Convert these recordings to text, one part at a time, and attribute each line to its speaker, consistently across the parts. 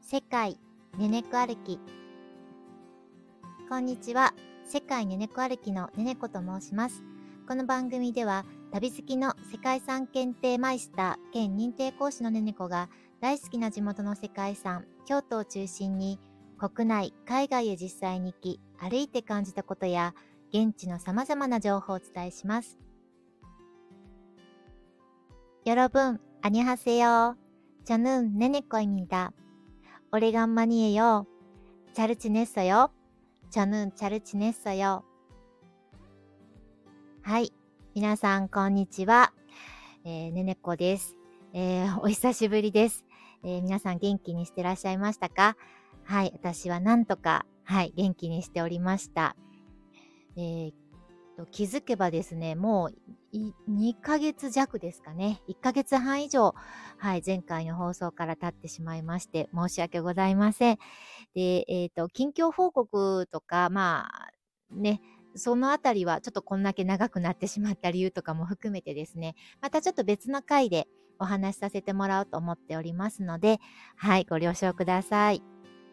Speaker 1: 世界ねねこ歩き。こんにちは。世界ねねこ歩きのねねこと申します。この番組では旅好きの世界遺産検定マイスター兼認定講師のねねこが大好きな地元の世界遺産京都を中心に国内海外へ実際に行き歩いて感じたことや現地の様々な情報をお伝えします。여러분 안녕하세요. 저는 네네꺼입니다. 오래간만이에요. 잘 지냈어요? 저는 잘 지냈어요. はい。皆さん、こんにちは。ねねこです。お久しぶりです。皆さん元気にしてらっしゃいましたか？はい。私はなんとか、元気にしておりました。気づけばですね、もう2ヶ月弱ですかね。1ヶ月半以上、前回の放送から経ってしまいまして、申し訳ございません。で、近況報告とか、そのあたりはちょっとこんだけ長くなってしまった理由とかも含めてですね、またちょっと別の回でお話しさせてもらおうと思っておりますので、ご了承ください。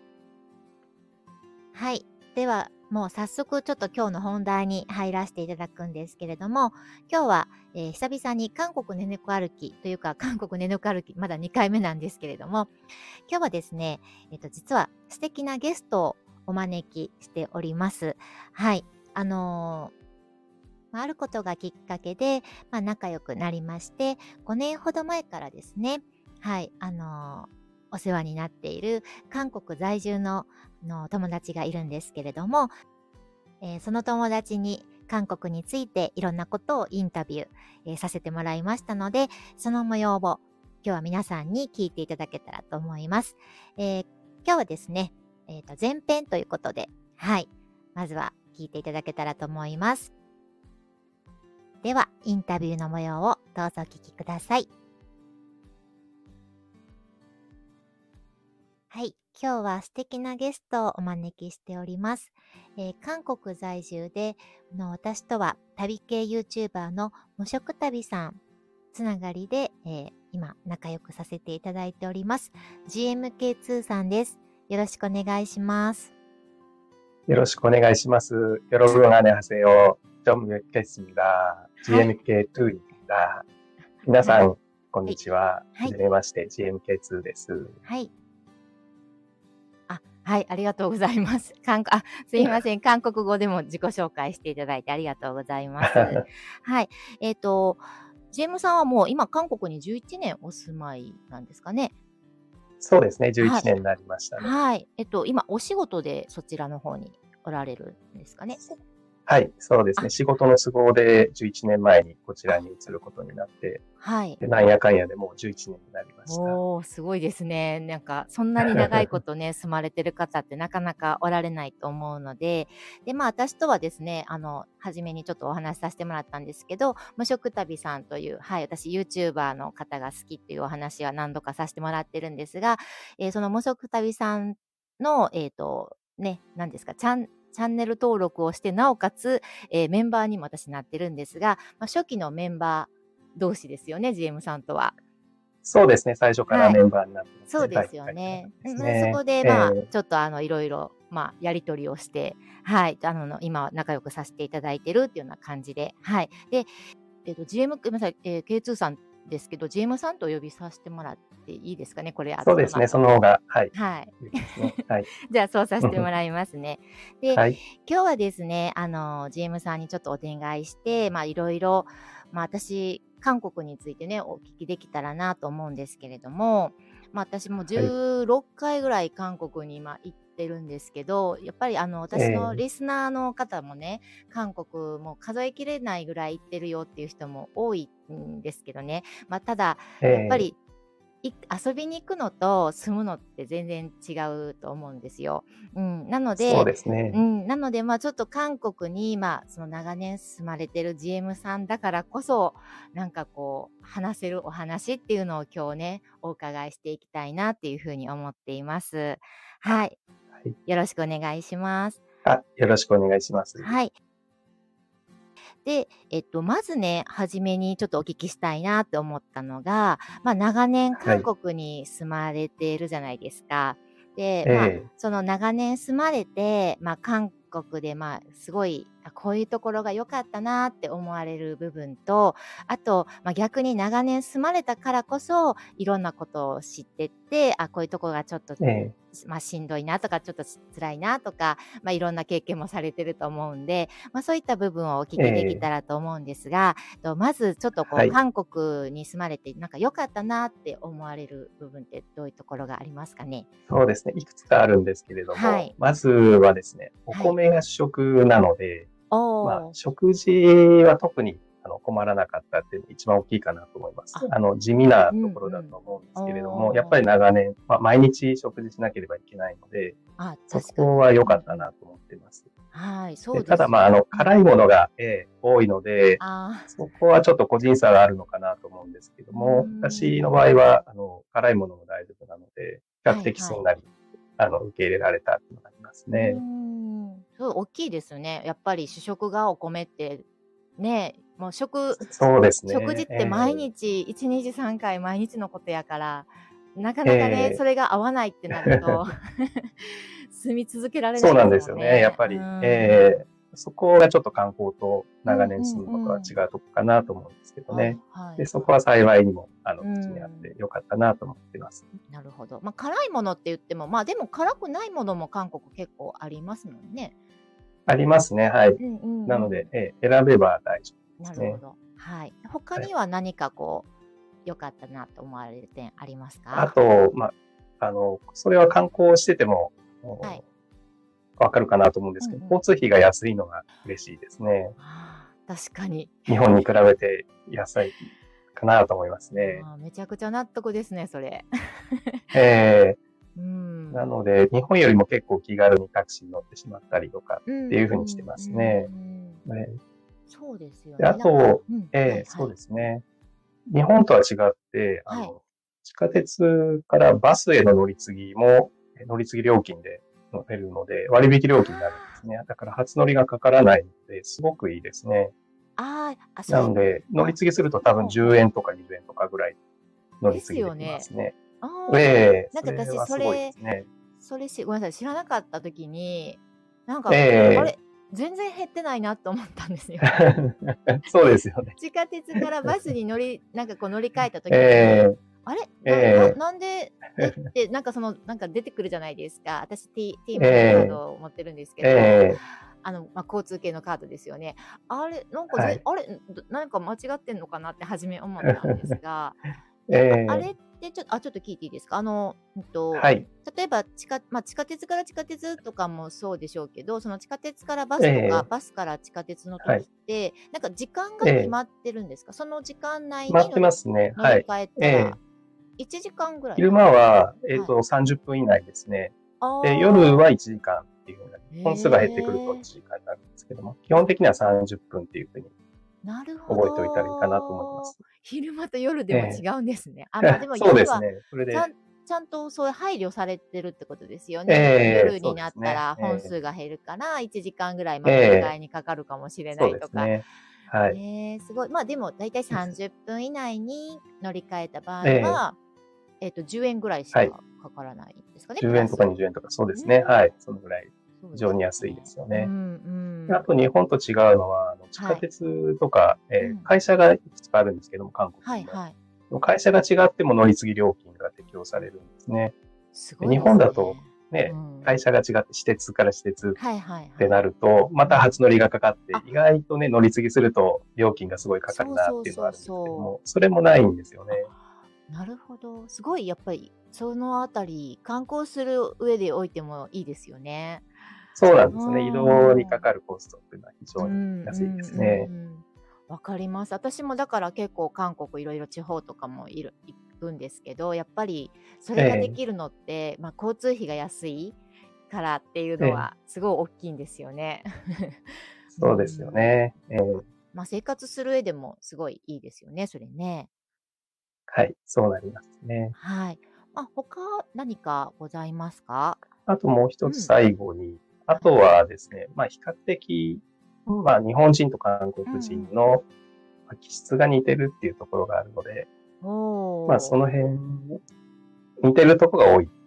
Speaker 1: では、もう早速ちょっと今日の本題に入らせていただくんですけれども、今日は、久々に韓国ねねこ歩きというか、韓国ねねこ歩き、まだ2回目なんですけれども、今日はですね、実は素敵なゲストをお招きしております。あることがきっかけで、仲良くなりまして、5年ほど前からですね、お世話になっている韓国在住の友達がいるんですけれども、その友達に韓国についていろんなことをインタビュー、させてもらいましたので、その模様を今日は皆さんに聞いていただけたらと思います。今日はですね、前編ということで、まずは聞いていただけたらと思います。では、インタビューの模様をどうぞお聞きください。今日は素敵なゲストをお招きしております。韓国在住で私とは旅系 YouTuber の無職旅さんつながりで、今仲良くさせていただいております。GMK2 さんです。よろしくお願いします。
Speaker 2: よろしくお願いします。여러분 안녕하세요. 좀 뵙겠습니다. GMK2입니다. 皆さん、こんにちは。はじめまして、GMK2 です。
Speaker 1: ありがとうございます。すいません。韓国語でも自己紹介していただいてありがとうございます。GM さんはもう今韓国に11年お住まいなんですかね。
Speaker 2: そうですね。11年になりましたね。
Speaker 1: 今お仕事でそちらの方におられるんですかね。
Speaker 2: はい、そうですね。仕事の都合で11年前にこちらに移ることになって、でなんやかんやでもう11年になりました。
Speaker 1: おー、すごいですね。なんか、そんなに長いことね、住まれてる方ってなかなかおられないと思うので、で、私とはですね、初めにちょっとお話しさせてもらったんですけど、無職旅さんという、私 YouTuber の方が好きっていうお話は何度かさせてもらってるんですが、その無職旅さんの、何ですか、チャンネル登録をして、なおかつ、メンバーにも私なってるんですが、初期のメンバー同士ですよね、GM さんとは。
Speaker 2: そうですね。最初からメンバーになってます、
Speaker 1: そうですよね。そこで、ちょっといろいろ、やりとりをして、今仲良くさせていただいてるっていうような感じで、で、GM、ごめんなさい、K2 さんですけど、GM さんとお呼びさせてもらっていいですかね、これ。
Speaker 2: そうですね、その方が、
Speaker 1: じゃあ、そうさせてもらいますね。で、今日はですね、GM さんにちょっとお願いして、いろいろ、私、韓国についてね、お聞きできたらなと思うんですけれども、私も16回ぐらい韓国に今行ってるんですけど、やっぱり私のリスナーの方もね、韓国も数えきれないぐらい行ってるよっていう人も多いんですけどね、ただ、やっぱり遊びに行くのと住むのって全然違うと思うんですよ。なので、
Speaker 2: そうですね。
Speaker 1: なので、ちょっと韓国に、その長年住まれてる GM さんだからこそ、なんかこう、話せるお話っていうのを今日ね、お伺いしていきたいなっていうふうに思っています。よろしくお願いします。
Speaker 2: よろしくお願いします。
Speaker 1: で、まずね、初めにちょっとお聞きしたいなって思ったのが、長年韓国に住まれているじゃないですか。 で、
Speaker 2: え
Speaker 1: その長年住まれて、韓国で、すごい、こういうところが良かったなって思われる部分と、あと、逆に長年住まれたからこそ、いろんなことを知ってって、こういうところがちょっと、
Speaker 2: ええ
Speaker 1: しんどいなとか、ちょっと辛いなとか、いろんな経験もされてると思うんで、そういった部分をお聞きできた
Speaker 2: ええ
Speaker 1: らと思うんですが、まずちょっとこう、
Speaker 2: はい。
Speaker 1: 韓国に住まれて、なんか良かったなって思われる部分ってどういうところがありますかね？
Speaker 2: そうですね。いくつかあるんですけれども、
Speaker 1: はい。
Speaker 2: まずはですね、お
Speaker 1: はい。
Speaker 2: 米が主食なので、
Speaker 1: おー。
Speaker 2: 食事は特に困らなかったっていうのが一番大きいかなと思います。
Speaker 1: あ、
Speaker 2: 地味な
Speaker 1: うん
Speaker 2: ところだ
Speaker 1: うん。
Speaker 2: と思うんですけれども、やっぱり
Speaker 1: おー。
Speaker 2: 長年、毎日食事しなければいけないので、そ
Speaker 1: 確かに。
Speaker 2: こは良かった
Speaker 1: うんうん。
Speaker 2: なと思っています。
Speaker 1: はい、そ
Speaker 2: で、
Speaker 1: うで
Speaker 2: ただ、
Speaker 1: すよね。うん。
Speaker 2: 辛いものが、多いので、
Speaker 1: あ
Speaker 2: そこはちょっと個人差があるのかなと思うんですけど
Speaker 1: ー、うー
Speaker 2: も、私の
Speaker 1: ん。
Speaker 2: 場合は、辛いものも大丈夫なので、比較
Speaker 1: はいはい。
Speaker 2: 的すんなり、受け入れられたっていうのがあります
Speaker 1: うー
Speaker 2: ね。
Speaker 1: ん。そう、大きいですね。やっぱり主食がお米って、ね、もう
Speaker 2: そうです
Speaker 1: 食事っ
Speaker 2: ね。
Speaker 1: て毎日1、2時、3回毎日のことやから、なかなかね、そ
Speaker 2: ええ
Speaker 1: れが合わないってなると住み続けられな
Speaker 2: そうなん
Speaker 1: いです
Speaker 2: ですよね。やっ
Speaker 1: もんね。う
Speaker 2: ぱり、
Speaker 1: ーん。
Speaker 2: そこがちょっと観光と長年
Speaker 1: うんうん
Speaker 2: 住むのとは
Speaker 1: うん。
Speaker 2: 違うとこかなと思うんですけどね。で、そこ
Speaker 1: はいはい。
Speaker 2: は幸いにも、
Speaker 1: う
Speaker 2: 無事にあって
Speaker 1: ん。
Speaker 2: よかったなと思ってます。
Speaker 1: なるほど。辛いものって言っても、でも辛くないものも韓国結構ありますもんね。
Speaker 2: ありますね、はい。
Speaker 1: うんうん
Speaker 2: なので、
Speaker 1: うん。
Speaker 2: 選べば大丈夫ですね。
Speaker 1: なるほど。はい。他
Speaker 2: はい。
Speaker 1: には何かこう、良かったなと思われる点ありますか？
Speaker 2: あと、それは観光してても、
Speaker 1: はい。
Speaker 2: わかるかなと思うんですけど、
Speaker 1: うんうん。
Speaker 2: 交通費が安いのが嬉しいですね。
Speaker 1: 確かに。
Speaker 2: 日本に比べて安いかなと思いますね。
Speaker 1: めちゃくちゃ納得ですね、それ。
Speaker 2: え
Speaker 1: うん。
Speaker 2: なので、日本よりも結構気軽にタクシーに乗ってしまったりとかって
Speaker 1: うん
Speaker 2: いう風にして
Speaker 1: うんう
Speaker 2: ますね。
Speaker 1: ん。
Speaker 2: ね
Speaker 1: そうですよ
Speaker 2: で、あ
Speaker 1: ね。
Speaker 2: と、
Speaker 1: うん、はい
Speaker 2: そう
Speaker 1: はい。
Speaker 2: ですね。日本とは違って、
Speaker 1: はい。
Speaker 2: 地下鉄からバスへの乗り継ぎも、乗り継ぎ料金で乗れるので、割引料金になるんですね。だから初乗りがかからないので、すごくいいですね。
Speaker 1: それ
Speaker 2: なので、乗り継ぎすると多分
Speaker 1: ほうほう
Speaker 2: 10円とか20円とかぐらい乗り
Speaker 1: です
Speaker 2: 継ぎできま
Speaker 1: よね。
Speaker 2: すね。
Speaker 1: あ
Speaker 2: それ
Speaker 1: 私
Speaker 2: はすごいですね。
Speaker 1: ごめんなさい、知らなかった時に、
Speaker 2: ええ
Speaker 1: あれ、全然減ってないなと思ったんですよ。
Speaker 2: そうですよね。
Speaker 1: 地下鉄からバスに乗り換えた
Speaker 2: え
Speaker 1: 時に、
Speaker 2: え
Speaker 1: あれ、
Speaker 2: え
Speaker 1: なんでって、出てくるじゃないですか。私 T
Speaker 2: え
Speaker 1: マネーカー
Speaker 2: え
Speaker 1: ドを持ってるんですけ
Speaker 2: え
Speaker 1: ど、
Speaker 2: え
Speaker 1: 交通系のカードですよね。あれ、
Speaker 2: はい。
Speaker 1: なんか間違ってんのかなって初め思ったんですが、
Speaker 2: え
Speaker 1: あれっ
Speaker 2: え
Speaker 1: てちょっと聞いていいですか？
Speaker 2: はい。
Speaker 1: 例えば地下鉄から地下鉄とかもそうでしょうけど、その地下鉄からバスとか、
Speaker 2: ええ
Speaker 1: バスから地下鉄の
Speaker 2: はい。
Speaker 1: 時って、なんか時間が
Speaker 2: ええ
Speaker 1: 決まってるんですか？その時間内に
Speaker 2: 待ってますね。はい。
Speaker 1: 乗り換えたら
Speaker 2: ええ
Speaker 1: 1時間ぐらい
Speaker 2: 昼
Speaker 1: なんですか？
Speaker 2: 間は、
Speaker 1: はい。
Speaker 2: 30分以内ですね。で、夜
Speaker 1: ああ、
Speaker 2: は1時間っていう風な、
Speaker 1: へ
Speaker 2: 本数が減ってくると
Speaker 1: え。
Speaker 2: 1時間になるんですけども、基本的には30分っていう風に
Speaker 1: なるほ
Speaker 2: 覚えておいたらいいかなと思いま
Speaker 1: ど。
Speaker 2: す。
Speaker 1: 昼間と夜でも違
Speaker 2: ええ
Speaker 1: うんですね。でも
Speaker 2: そうで
Speaker 1: 夜は
Speaker 2: すね。それ
Speaker 1: ちゃん
Speaker 2: で、
Speaker 1: ちゃんとそういう配慮されてるってことですよ
Speaker 2: え
Speaker 1: ね。夜
Speaker 2: そうで
Speaker 1: になっ
Speaker 2: すね。
Speaker 1: たら本数が減るから、1時間ぐらい
Speaker 2: え
Speaker 1: 乗り換
Speaker 2: え
Speaker 1: えにかかるかもしれな
Speaker 2: そう
Speaker 1: いとか。
Speaker 2: ですね。はい。
Speaker 1: すごい。でもだいたい30分以内に乗り換えた場合
Speaker 2: ええ
Speaker 1: は、10円ぐらいし
Speaker 2: はい。
Speaker 1: かかからないんですかね、プ
Speaker 2: 10円とか
Speaker 1: ラス。
Speaker 2: 20円とか、そうで
Speaker 1: うー
Speaker 2: すね。は
Speaker 1: ん、
Speaker 2: い。そのぐらい
Speaker 1: そうです
Speaker 2: 非常に安いで
Speaker 1: よね。
Speaker 2: すよね。
Speaker 1: うん。
Speaker 2: あと日本と違うのは、地下
Speaker 1: はい。
Speaker 2: 鉄とか、
Speaker 1: うん。
Speaker 2: 会社がいくつかあるんですけども、韓国にも。
Speaker 1: はいはい。
Speaker 2: 会社が違っても乗り継ぎ料金が適用されるんですね。で日
Speaker 1: すごいで
Speaker 2: 本だと
Speaker 1: すね。う
Speaker 2: ね、
Speaker 1: ん。
Speaker 2: 会社が違って私鉄から私鉄
Speaker 1: はいはい
Speaker 2: って
Speaker 1: はい。
Speaker 2: なると、ま
Speaker 1: うん。
Speaker 2: た初乗りがかかって、
Speaker 1: あ、
Speaker 2: 意外とね、乗り継ぎすると料金がすごいかかる
Speaker 1: そう
Speaker 2: な
Speaker 1: そうそう
Speaker 2: っていうのはあるんですけども、
Speaker 1: そう。
Speaker 2: それもないんですよ
Speaker 1: あ、
Speaker 2: ね。
Speaker 1: なるほど。すごいやっぱり、そのあたり、観光する上でおいてもいいですよね。
Speaker 2: そうなん
Speaker 1: う
Speaker 2: ですね。移動に
Speaker 1: ーん。
Speaker 2: かかるコストっていうのは非常に
Speaker 1: うん
Speaker 2: 安いですね。
Speaker 1: わかります。私もだから結構韓国いろいろ地方とかも行くんですけど、やっぱりそれがで
Speaker 2: ええ、
Speaker 1: きるのって、交通費が安いからっていう
Speaker 2: ええ、
Speaker 1: のはすごい大きいんですよね。う
Speaker 2: そうですよ
Speaker 1: ん。
Speaker 2: ね。
Speaker 1: 生活する上でもすごいいいですよね、それね。
Speaker 2: はい、そうなりますね。
Speaker 1: はい。他何かございますか？
Speaker 2: あともう一つ
Speaker 1: うん。
Speaker 2: 最後に、あと
Speaker 1: はい。
Speaker 2: はですね、比較的、日本人と韓国
Speaker 1: うんうん。
Speaker 2: 人の気質が似てるっていうところがあるので、
Speaker 1: おー。
Speaker 2: その辺、似てるところが多い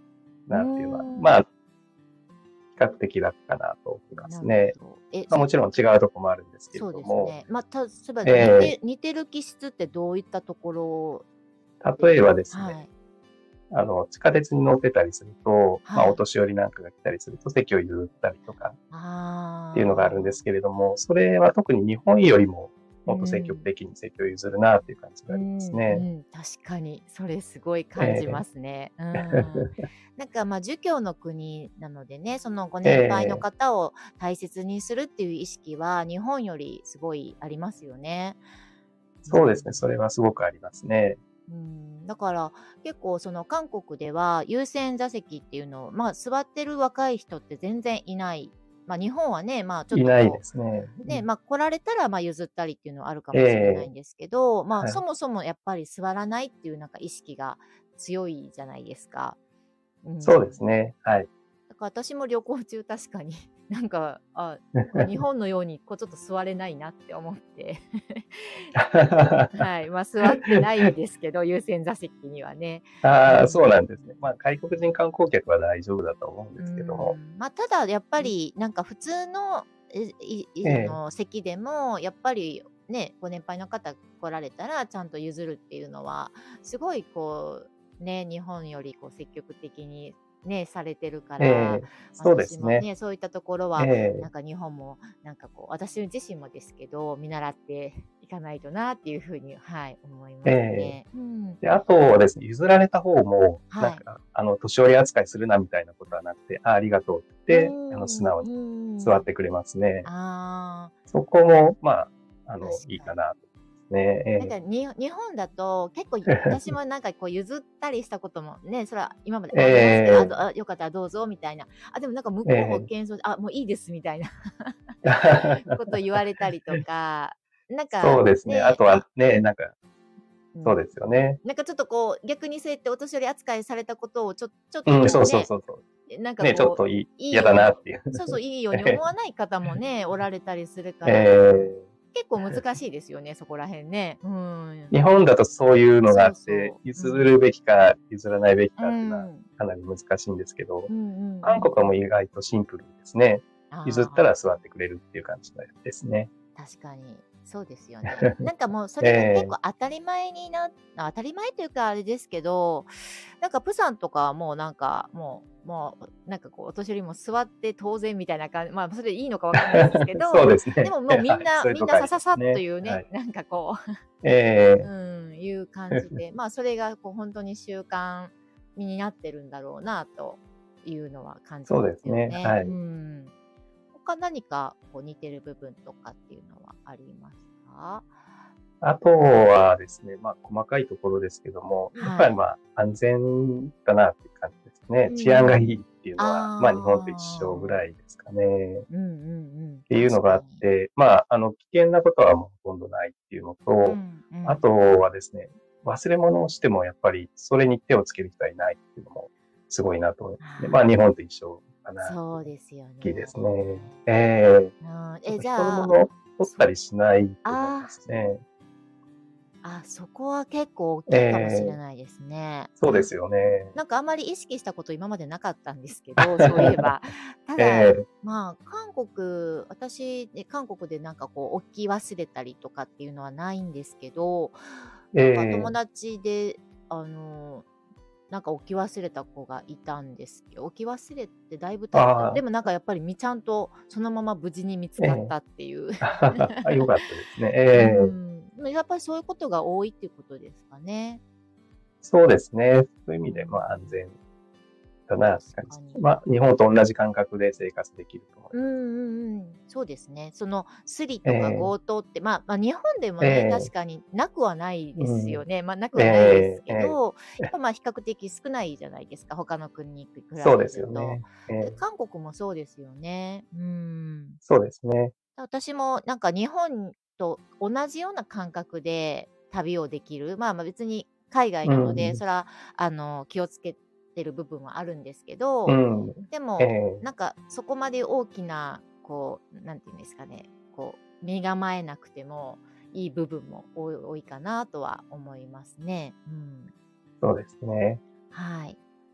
Speaker 1: うー
Speaker 2: なっていうのは、
Speaker 1: ん。
Speaker 2: まあ、比較的楽かなと思います
Speaker 1: なる
Speaker 2: ね。
Speaker 1: ほど。え、
Speaker 2: まあ、もちろん違うとこもあるんですけれ
Speaker 1: そう
Speaker 2: ども、
Speaker 1: ですね。まあ、例えば
Speaker 2: え
Speaker 1: 似てる気質ってどういったところ
Speaker 2: 例え
Speaker 1: でしょう？
Speaker 2: ばですね、
Speaker 1: はい。
Speaker 2: 地下鉄に乗ってたりすると、まあ、
Speaker 1: はい。
Speaker 2: お年寄りなんかが来たりすると席を譲ったりとかっていうのがあるんで
Speaker 1: ああ。
Speaker 2: すけれども、それは特に日本よりも
Speaker 1: う
Speaker 2: もっと積極
Speaker 1: ん。
Speaker 2: 的に席を譲るなっていう感じがあります
Speaker 1: うん、う
Speaker 2: ね。
Speaker 1: ん、確かにそれすごい感じ
Speaker 2: え
Speaker 1: ますね。うん。
Speaker 2: え
Speaker 1: なんか、ま、儒教の国なのでね、そのご
Speaker 2: え
Speaker 1: 年配の
Speaker 2: え、
Speaker 1: 方を大切にするっていう意識は日本よりすごいありますよね。う
Speaker 2: そうですね、そ
Speaker 1: ん。
Speaker 2: れはすごくありますね。
Speaker 1: うん、だから結構その韓国では優先座席っていうのを、まあ、座ってる若い人って全然いない。まあ、日本はね、まあ、ちょっ
Speaker 2: いないで
Speaker 1: とこ
Speaker 2: すね。
Speaker 1: う、ね、まあ、来られたら、まあ、譲ったりっていうのはあるか
Speaker 2: え
Speaker 1: もしれない
Speaker 2: え、
Speaker 1: んですけど、まあ、
Speaker 2: はい。
Speaker 1: そもそもやっぱり座らないっていうなんか意識が強いじゃないですか。う
Speaker 2: そうで
Speaker 1: ん。
Speaker 2: すね、はい。
Speaker 1: だから私も旅行中確かになんか、こう日本のようにこうちょっと座れないなって思ってはい、ま、座ってないですけど、優先座席にはね。う
Speaker 2: ああ、そうなん
Speaker 1: ん。
Speaker 2: ですね。まあ、外国人観光客は大丈夫だと思うん
Speaker 1: う
Speaker 2: ですけども。
Speaker 1: ん、ま、ただやっぱりなんか普通の、
Speaker 2: ええ、
Speaker 1: 席でもやっぱりね、ご年配の方来られたらちゃんと譲るっていうのは、すごいこう、ね、日本よりこう積極的にね、されてるか
Speaker 2: え
Speaker 1: ら、
Speaker 2: え、そうですね。
Speaker 1: 私もね、そういったところは、な
Speaker 2: ええ、
Speaker 1: んか日本もなんかこう、私自身もですけど、見習っていかないとなっていう風に、はい、思い
Speaker 2: え
Speaker 1: ます
Speaker 2: え。
Speaker 1: ね。うん。
Speaker 2: で、あとはですね、譲られた方も、なん
Speaker 1: はい。
Speaker 2: か、年寄り扱いするなみたいなことはなくて、あ、ありがとうって
Speaker 1: うー
Speaker 2: 言って、素
Speaker 1: ん、
Speaker 2: 直に
Speaker 1: うーん。
Speaker 2: 座ってくれますね。
Speaker 1: ああ、
Speaker 2: そこも、まあ、
Speaker 1: 確
Speaker 2: いい
Speaker 1: かに。
Speaker 2: かなと思いますね。
Speaker 1: なんか、
Speaker 2: え
Speaker 1: 日本だと結構私もなんかこう譲ったりしたこともね、それは今まで
Speaker 2: え。
Speaker 1: ありますけど、
Speaker 2: え
Speaker 1: よかったらどうぞみたいな。でもなんか向
Speaker 2: え、え
Speaker 1: こうも
Speaker 2: え。
Speaker 1: 謙遜もういいですみたいなこと言われたりとか、なんか
Speaker 2: そうですね。あ
Speaker 1: ね、
Speaker 2: とはね、なんか、
Speaker 1: うん。
Speaker 2: そうですよね。
Speaker 1: なんかちょっとこう、逆にそうやってお年寄り扱いされたことをちょっと
Speaker 2: うん、そうそう
Speaker 1: こうね、
Speaker 2: そうそう。
Speaker 1: なんか
Speaker 2: ね、ちょっ
Speaker 1: こう、
Speaker 2: と嫌だ
Speaker 1: いいように
Speaker 2: なっていう。
Speaker 1: そうそう、いいように思
Speaker 2: え
Speaker 1: わない方もね、おられたりするか
Speaker 2: え、
Speaker 1: ら、
Speaker 2: ええ。
Speaker 1: 結構難しいですよね、そこら辺ね。うん。
Speaker 2: 日本だとそういうのがあ
Speaker 1: そう
Speaker 2: って、
Speaker 1: そう。うん。
Speaker 2: 譲るべきか譲らないべき
Speaker 1: う
Speaker 2: かっていうのは
Speaker 1: ん。
Speaker 2: かなり難しいんですけど、
Speaker 1: うんうんう
Speaker 2: 韓国はもう
Speaker 1: ん。
Speaker 2: 意外とシンプルにですね、譲った
Speaker 1: ああ、
Speaker 2: ら座ってくれるっていう感じですね。
Speaker 1: 確かに。そうですよね。なんかもうそれが結
Speaker 2: ええ、
Speaker 1: 構当たり前当たり前というかあれですけど、なんかプサンとかはもうなんか、なんかこうお年寄りも座って当然みたいなまあそれでいいのかわかんないですけ
Speaker 2: そう
Speaker 1: ど、
Speaker 2: ですね。
Speaker 1: でももう
Speaker 2: はい、そういう
Speaker 1: みんな
Speaker 2: とこあり
Speaker 1: さささっと
Speaker 2: ますね。
Speaker 1: いうね、
Speaker 2: はい。
Speaker 1: なんかこうう
Speaker 2: ええ。
Speaker 1: いう感じで、まあ、それがこう本当に習慣になってるんだろうなというのは感じ
Speaker 2: そう
Speaker 1: ます
Speaker 2: ですね、
Speaker 1: よね。
Speaker 2: はい。
Speaker 1: うん。他何かこう似てる部分とかっていうのはありますか？
Speaker 2: あとはですね、まあ、細かいところですけども、やっぱり、
Speaker 1: はい。
Speaker 2: まあ、安全だなっていう感じですね。
Speaker 1: うん
Speaker 2: 治安がい
Speaker 1: うん。
Speaker 2: いっていうのは、まあ、日本と一緒ぐ
Speaker 1: ああ。
Speaker 2: らいですかね。
Speaker 1: うんうんうん。
Speaker 2: っていうのがあっ
Speaker 1: 確かに。
Speaker 2: て、まあ、危険なことはもうほとんどないっていうの
Speaker 1: う
Speaker 2: と、
Speaker 1: んうん。
Speaker 2: あとはですね、忘れ物をしてもやっぱりそれに手をつける人はいないっていうのもすごいなと思いますね。まあ、日
Speaker 1: ああ、
Speaker 2: 本と一緒かなっていうのが
Speaker 1: そうですよ
Speaker 2: 大きいで
Speaker 1: ね。
Speaker 2: すね。ええ、
Speaker 1: うん、
Speaker 2: あと
Speaker 1: じゃあ、
Speaker 2: 人のものを取った
Speaker 1: そ
Speaker 2: りしないと思いま
Speaker 1: あ
Speaker 2: すね。
Speaker 1: そこは結構大
Speaker 2: え
Speaker 1: きいかもしれ
Speaker 2: え、
Speaker 1: ないですね。
Speaker 2: そうですよね。
Speaker 1: なんかあんまり意識したこと今までなかったんですけど、そういえば。ただ、
Speaker 2: ええ、
Speaker 1: まあ、私、韓国でなんかこう置き忘れたりとかっていうのはないんですけど、
Speaker 2: え
Speaker 1: なんか友
Speaker 2: え、
Speaker 1: 達で、なんか置き忘れた子がいたんですけど、置き忘れてだいぶ経った。で
Speaker 2: ああ、
Speaker 1: もなんかやっぱりちゃんとそのまま無事に見つ
Speaker 2: ええ、
Speaker 1: かったっていう。
Speaker 2: あ、良かったですね。
Speaker 1: う
Speaker 2: ええ、
Speaker 1: ん。やっぱりそういうことが多いっていうことですかね。
Speaker 2: そうですね。そういう意
Speaker 1: う
Speaker 2: 味で、まあ、安
Speaker 1: ん。
Speaker 2: 全だなっ
Speaker 1: 確
Speaker 2: て感じです。
Speaker 1: かに。
Speaker 2: まあ、日本と同じ感覚で生活できると思い
Speaker 1: うん
Speaker 2: ます。
Speaker 1: うんうん。そうですね。そのスリとか
Speaker 2: ええ、
Speaker 1: 強盗って、日本でも
Speaker 2: え
Speaker 1: ね、確
Speaker 2: え、
Speaker 1: かになくはないで
Speaker 2: うん、
Speaker 1: すよね。なく
Speaker 2: え
Speaker 1: はないです
Speaker 2: え、ええ、
Speaker 1: けど、やっぱ比較的少ないじゃないですか、他の国に比
Speaker 2: そうで
Speaker 1: べると。
Speaker 2: すよね。ええ、
Speaker 1: 韓国もそうですよね。うん。
Speaker 2: そうですね。
Speaker 1: 私もなんか日本と同じような感覚で旅をできる。別に海外なので、
Speaker 2: うん、
Speaker 1: それは気をつけてる部分はあるんですけど、
Speaker 2: うん、
Speaker 1: でも、
Speaker 2: ええ、
Speaker 1: なんかそこまで大きな、こう、なんていうんですかね、こう、身構えなくてもいい部分も多いかなとは思いますね。うん。
Speaker 2: そうですね。
Speaker 1: はい。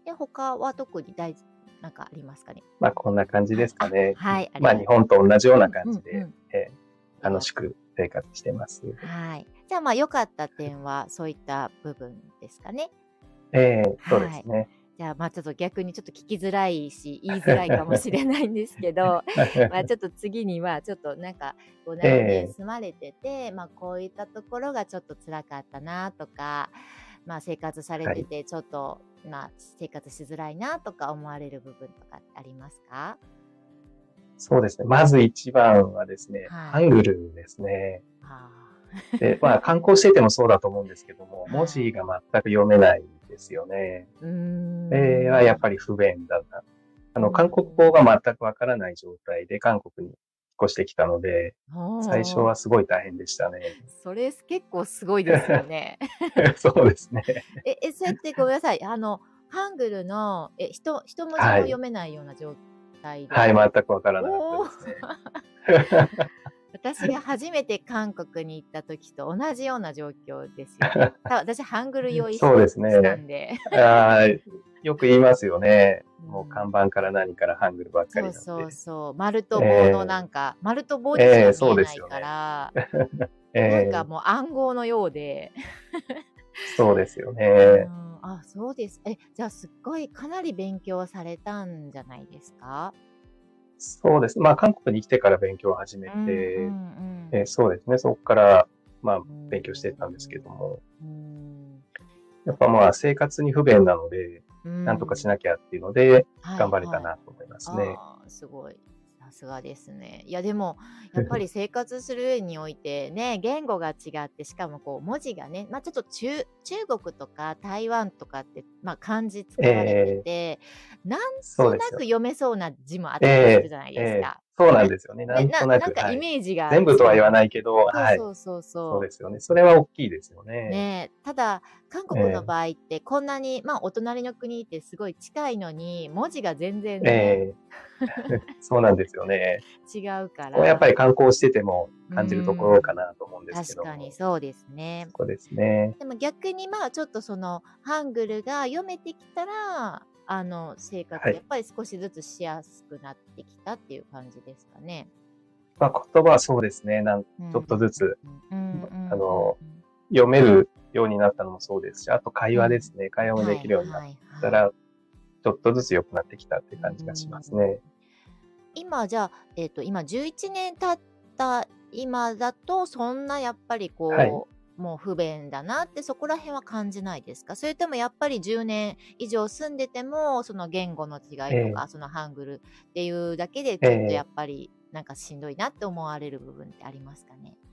Speaker 1: で、他は特になんかありますかね。
Speaker 2: まあ、こんな感じですかね。
Speaker 1: はい、
Speaker 2: まあ、日本と同じような
Speaker 1: うん
Speaker 2: 感じで、
Speaker 1: うんうん。
Speaker 2: 楽しく生活してます。
Speaker 1: はい。じゃあ、まあ、良かった点はそういった部分ですかね。
Speaker 2: そうで
Speaker 1: はい。
Speaker 2: すね。
Speaker 1: じゃあ、まあ、ちょっと逆にちょっと聞きづらいし、言いづらいかもしれないんですけど、まあ、ちょっと次には、ちょっとなんか、こう長年
Speaker 2: え
Speaker 1: 住まれてて、まあ、こういったところがちょっと辛かったなとか、まあ、生活され
Speaker 2: はい。
Speaker 1: てて、ちょっと、まあ、生活しづらいなとか思われる部分とかってありますか？
Speaker 2: そうですね。まず一番はですね、
Speaker 1: はい。
Speaker 2: ハングルですね。
Speaker 1: あ
Speaker 2: で、まあ、観光しててもそうだと思うんですけども、
Speaker 1: あ。
Speaker 2: 文
Speaker 1: はい。
Speaker 2: 字が全く読めないですよね。
Speaker 1: うーん。
Speaker 2: はやっぱり不便だな。
Speaker 1: うー
Speaker 2: 韓国語
Speaker 1: ん。
Speaker 2: が全くわからない状態で韓国に引っ越してきたので、最初
Speaker 1: おー。
Speaker 2: はすごい大変でしたね。
Speaker 1: それ結構すごいですよね。
Speaker 2: そうですね。
Speaker 1: そうやってごめんなさい。ハングルの、一文字も
Speaker 2: はい。
Speaker 1: 読めないような状態で。
Speaker 2: はい、全くわからなかった
Speaker 1: おお。
Speaker 2: ですね。
Speaker 1: 私が初めて韓国に行った時と同じような状況ですよね。私ハングル用意
Speaker 2: そうです
Speaker 1: した
Speaker 2: ね。
Speaker 1: んで。
Speaker 2: あーよく言いますよね。
Speaker 1: う
Speaker 2: もう
Speaker 1: ん。
Speaker 2: 看板から何からハングルばっか
Speaker 1: そうそう
Speaker 2: りなんで。
Speaker 1: そう。丸と棒の
Speaker 2: え
Speaker 1: なんか、丸と棒にしか見
Speaker 2: そうで
Speaker 1: えないか
Speaker 2: すよね。
Speaker 1: ら、なんか
Speaker 2: え
Speaker 1: もう暗号のようで。
Speaker 2: そうですよ
Speaker 1: うー
Speaker 2: ね。
Speaker 1: ん、あ、そうです。じゃあすっごいかなり勉強されたんじゃないですか？
Speaker 2: そうです。まあ、韓国に来てから勉強を始め
Speaker 1: うんう
Speaker 2: て、
Speaker 1: ん
Speaker 2: そうですね。そこから、まあ、
Speaker 1: うん。
Speaker 2: 勉強してたんですけども、
Speaker 1: うーん。
Speaker 2: やっぱまあ、生活に不便なので、
Speaker 1: う
Speaker 2: なんとかし
Speaker 1: ん。
Speaker 2: なきゃっていうので、頑張れた
Speaker 1: はいはい。
Speaker 2: なと思いますね。
Speaker 1: ああ、すごい。さすがですね。いやでも、やっぱり生活する上においてね、言語が違って、しかもこう文字がね、ま、ちょっと中国とか台湾とかって、ま、漢字使われて
Speaker 2: ええ、
Speaker 1: て、なんとなく
Speaker 2: そうですよ。
Speaker 1: 読めそうな字もあったりする
Speaker 2: え
Speaker 1: じゃないですか。
Speaker 2: そうなんですよね。な
Speaker 1: ね、
Speaker 2: んとなく、
Speaker 1: なんかイ
Speaker 2: はい。
Speaker 1: メージが
Speaker 2: 全部とは言わ
Speaker 1: つくじゃない。
Speaker 2: ないけど、はい。
Speaker 1: そうそうそうそう。
Speaker 2: そうですよね。それは大きいですよね。
Speaker 1: ねえ、ただ、韓国の
Speaker 2: え
Speaker 1: 場合ってこんなに、まあ、お隣の国ってすごい近いのに、文字が全
Speaker 2: え
Speaker 1: 然ね、
Speaker 2: えそうなんですよね。
Speaker 1: 違うか
Speaker 2: そこはやっぱ
Speaker 1: ら、
Speaker 2: り観光してても
Speaker 1: うー
Speaker 2: 感じるところか
Speaker 1: ん、
Speaker 2: なと思うんですけ
Speaker 1: 確かに
Speaker 2: ども、
Speaker 1: そうですね。
Speaker 2: そこですね。
Speaker 1: でも逆に、まあ、ちょっとそのハングルが読めてきたら、生活
Speaker 2: はい。
Speaker 1: やっぱり少しずつしやすくなってきたっていう感じですかね。
Speaker 2: まあ、言葉はそうですね。ちょっ
Speaker 1: うんうん
Speaker 2: とずつ、
Speaker 1: うんうんう
Speaker 2: あ
Speaker 1: んうん
Speaker 2: の、読めるようになったのもそうですし、あと会
Speaker 1: うん。
Speaker 2: 話ですね。会話もで
Speaker 1: はい
Speaker 2: きるようになっ
Speaker 1: はいはい。
Speaker 2: たら、ちょっとずつ良くなってきたって
Speaker 1: う
Speaker 2: 感じがします
Speaker 1: ん。
Speaker 2: ね。
Speaker 3: 今じゃあ、今11年経った今だと、そんなやっぱり
Speaker 2: はい。
Speaker 3: もう不便だなってそこら辺は感じないですか？それともやっぱり10年以上住んでても、その言語の違いとか、
Speaker 2: ええ
Speaker 3: そのハングルっていうだけでちょっとや
Speaker 2: え
Speaker 3: っぱりなんかしんどいなって思われる部分ってありますかね？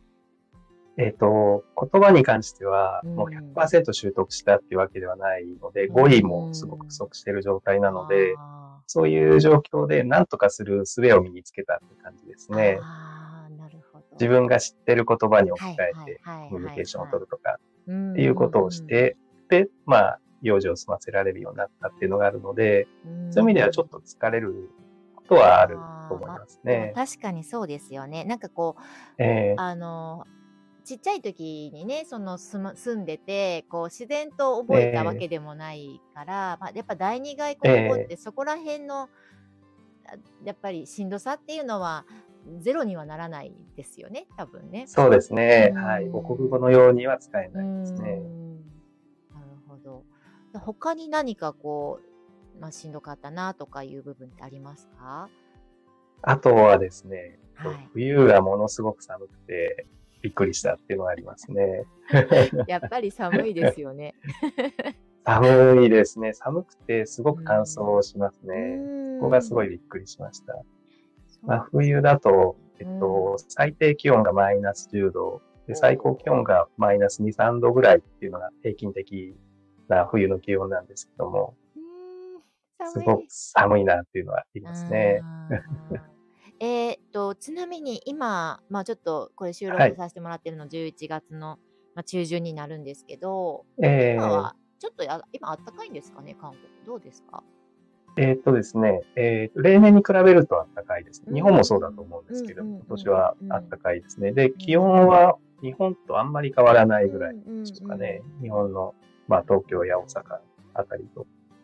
Speaker 2: 言葉に関しては、
Speaker 1: う
Speaker 2: もう
Speaker 3: ん。
Speaker 2: 100%習得したっていうわけではないので、
Speaker 1: う
Speaker 2: 語彙もすごく不
Speaker 3: ん。
Speaker 2: 足している状態なので、
Speaker 3: あ
Speaker 2: そういう状況で何とかする術を身につけたって感じです
Speaker 3: あ、
Speaker 2: ね。
Speaker 3: ああ、なるほど。
Speaker 2: 自分が知ってる言葉に置き
Speaker 3: はい
Speaker 2: 換えて
Speaker 3: はいはい
Speaker 2: コミュニケーションを
Speaker 3: はいはい。
Speaker 2: 取るとか
Speaker 3: うんう
Speaker 2: っていうことをし
Speaker 3: んうん。
Speaker 2: て、で、まあ、用事を済ませられるようになったっていうのがあるので、
Speaker 3: う
Speaker 2: そういう意味ではちょ
Speaker 3: ん。
Speaker 2: っと疲れることはあると
Speaker 3: ああ、
Speaker 2: 思い
Speaker 3: ま、
Speaker 2: ます
Speaker 3: でも
Speaker 2: ね。
Speaker 1: 確かにそうですよね。なんかこう、
Speaker 2: え
Speaker 1: あの、ちっちゃい時にね、住んでて、こう自然と
Speaker 2: ー、
Speaker 1: 覚えたわ
Speaker 2: え
Speaker 1: けでもないから、まあ、やっぱ第二外
Speaker 2: ー、
Speaker 1: 国語っ
Speaker 2: え
Speaker 1: てそこら辺の、やっぱりしんどさっていうのはゼロにはならないですよね、多分ね。
Speaker 2: そうです
Speaker 1: うー
Speaker 2: ね。はい。母国語
Speaker 1: ん。
Speaker 2: のようには使え
Speaker 1: うー
Speaker 2: ないですね。
Speaker 1: ん。なるほど。他に何かまあ、しんどかったなとかいう部分ってありますか？
Speaker 2: あとはですね、
Speaker 1: はい。
Speaker 2: 冬がものすごく寒くてびっくりしたっていうのがありますね。
Speaker 1: やっぱり寒いですよね。
Speaker 2: 寒いですね。寒くてすご
Speaker 1: うー
Speaker 2: く乾燥
Speaker 1: ん。
Speaker 2: します
Speaker 1: う
Speaker 2: ね。そこがすごい
Speaker 1: ーん。
Speaker 2: びっくりしました。
Speaker 1: そうです
Speaker 2: 冬だと、
Speaker 1: うん。
Speaker 2: 最低気温がマイナス10度、で、
Speaker 1: お
Speaker 2: 最高気温
Speaker 1: お。
Speaker 2: がマイナス2、3度ぐらいっていうのが平均的な冬の気温なんですけども、
Speaker 1: うーん、
Speaker 2: すごく
Speaker 1: 寒い。
Speaker 2: 寒いなっていうのはあり
Speaker 1: う
Speaker 2: ますね。
Speaker 1: ーん。ちなみに今、まあ、ちょっとこれ収
Speaker 2: はい。
Speaker 1: 録させてもらってるの11月の、まあ、中旬になるんですけど、今
Speaker 2: え
Speaker 1: はちょっと今あったかいんですかね、韓国。どうですか？
Speaker 2: ですね、例年に比べると暖かいですね。
Speaker 1: うー
Speaker 2: 日本もそうだと
Speaker 1: ん。
Speaker 2: 思うんで
Speaker 1: うん
Speaker 2: すけども、今
Speaker 1: うんうん
Speaker 2: 年は
Speaker 1: うん
Speaker 2: 暖かいですね。で、
Speaker 1: うん。
Speaker 2: 気温は日本とあんまり変わらないぐらい
Speaker 1: うんうん
Speaker 2: でしょう
Speaker 1: うん。
Speaker 2: かね。日本の、まあ、東京や大阪あたりと。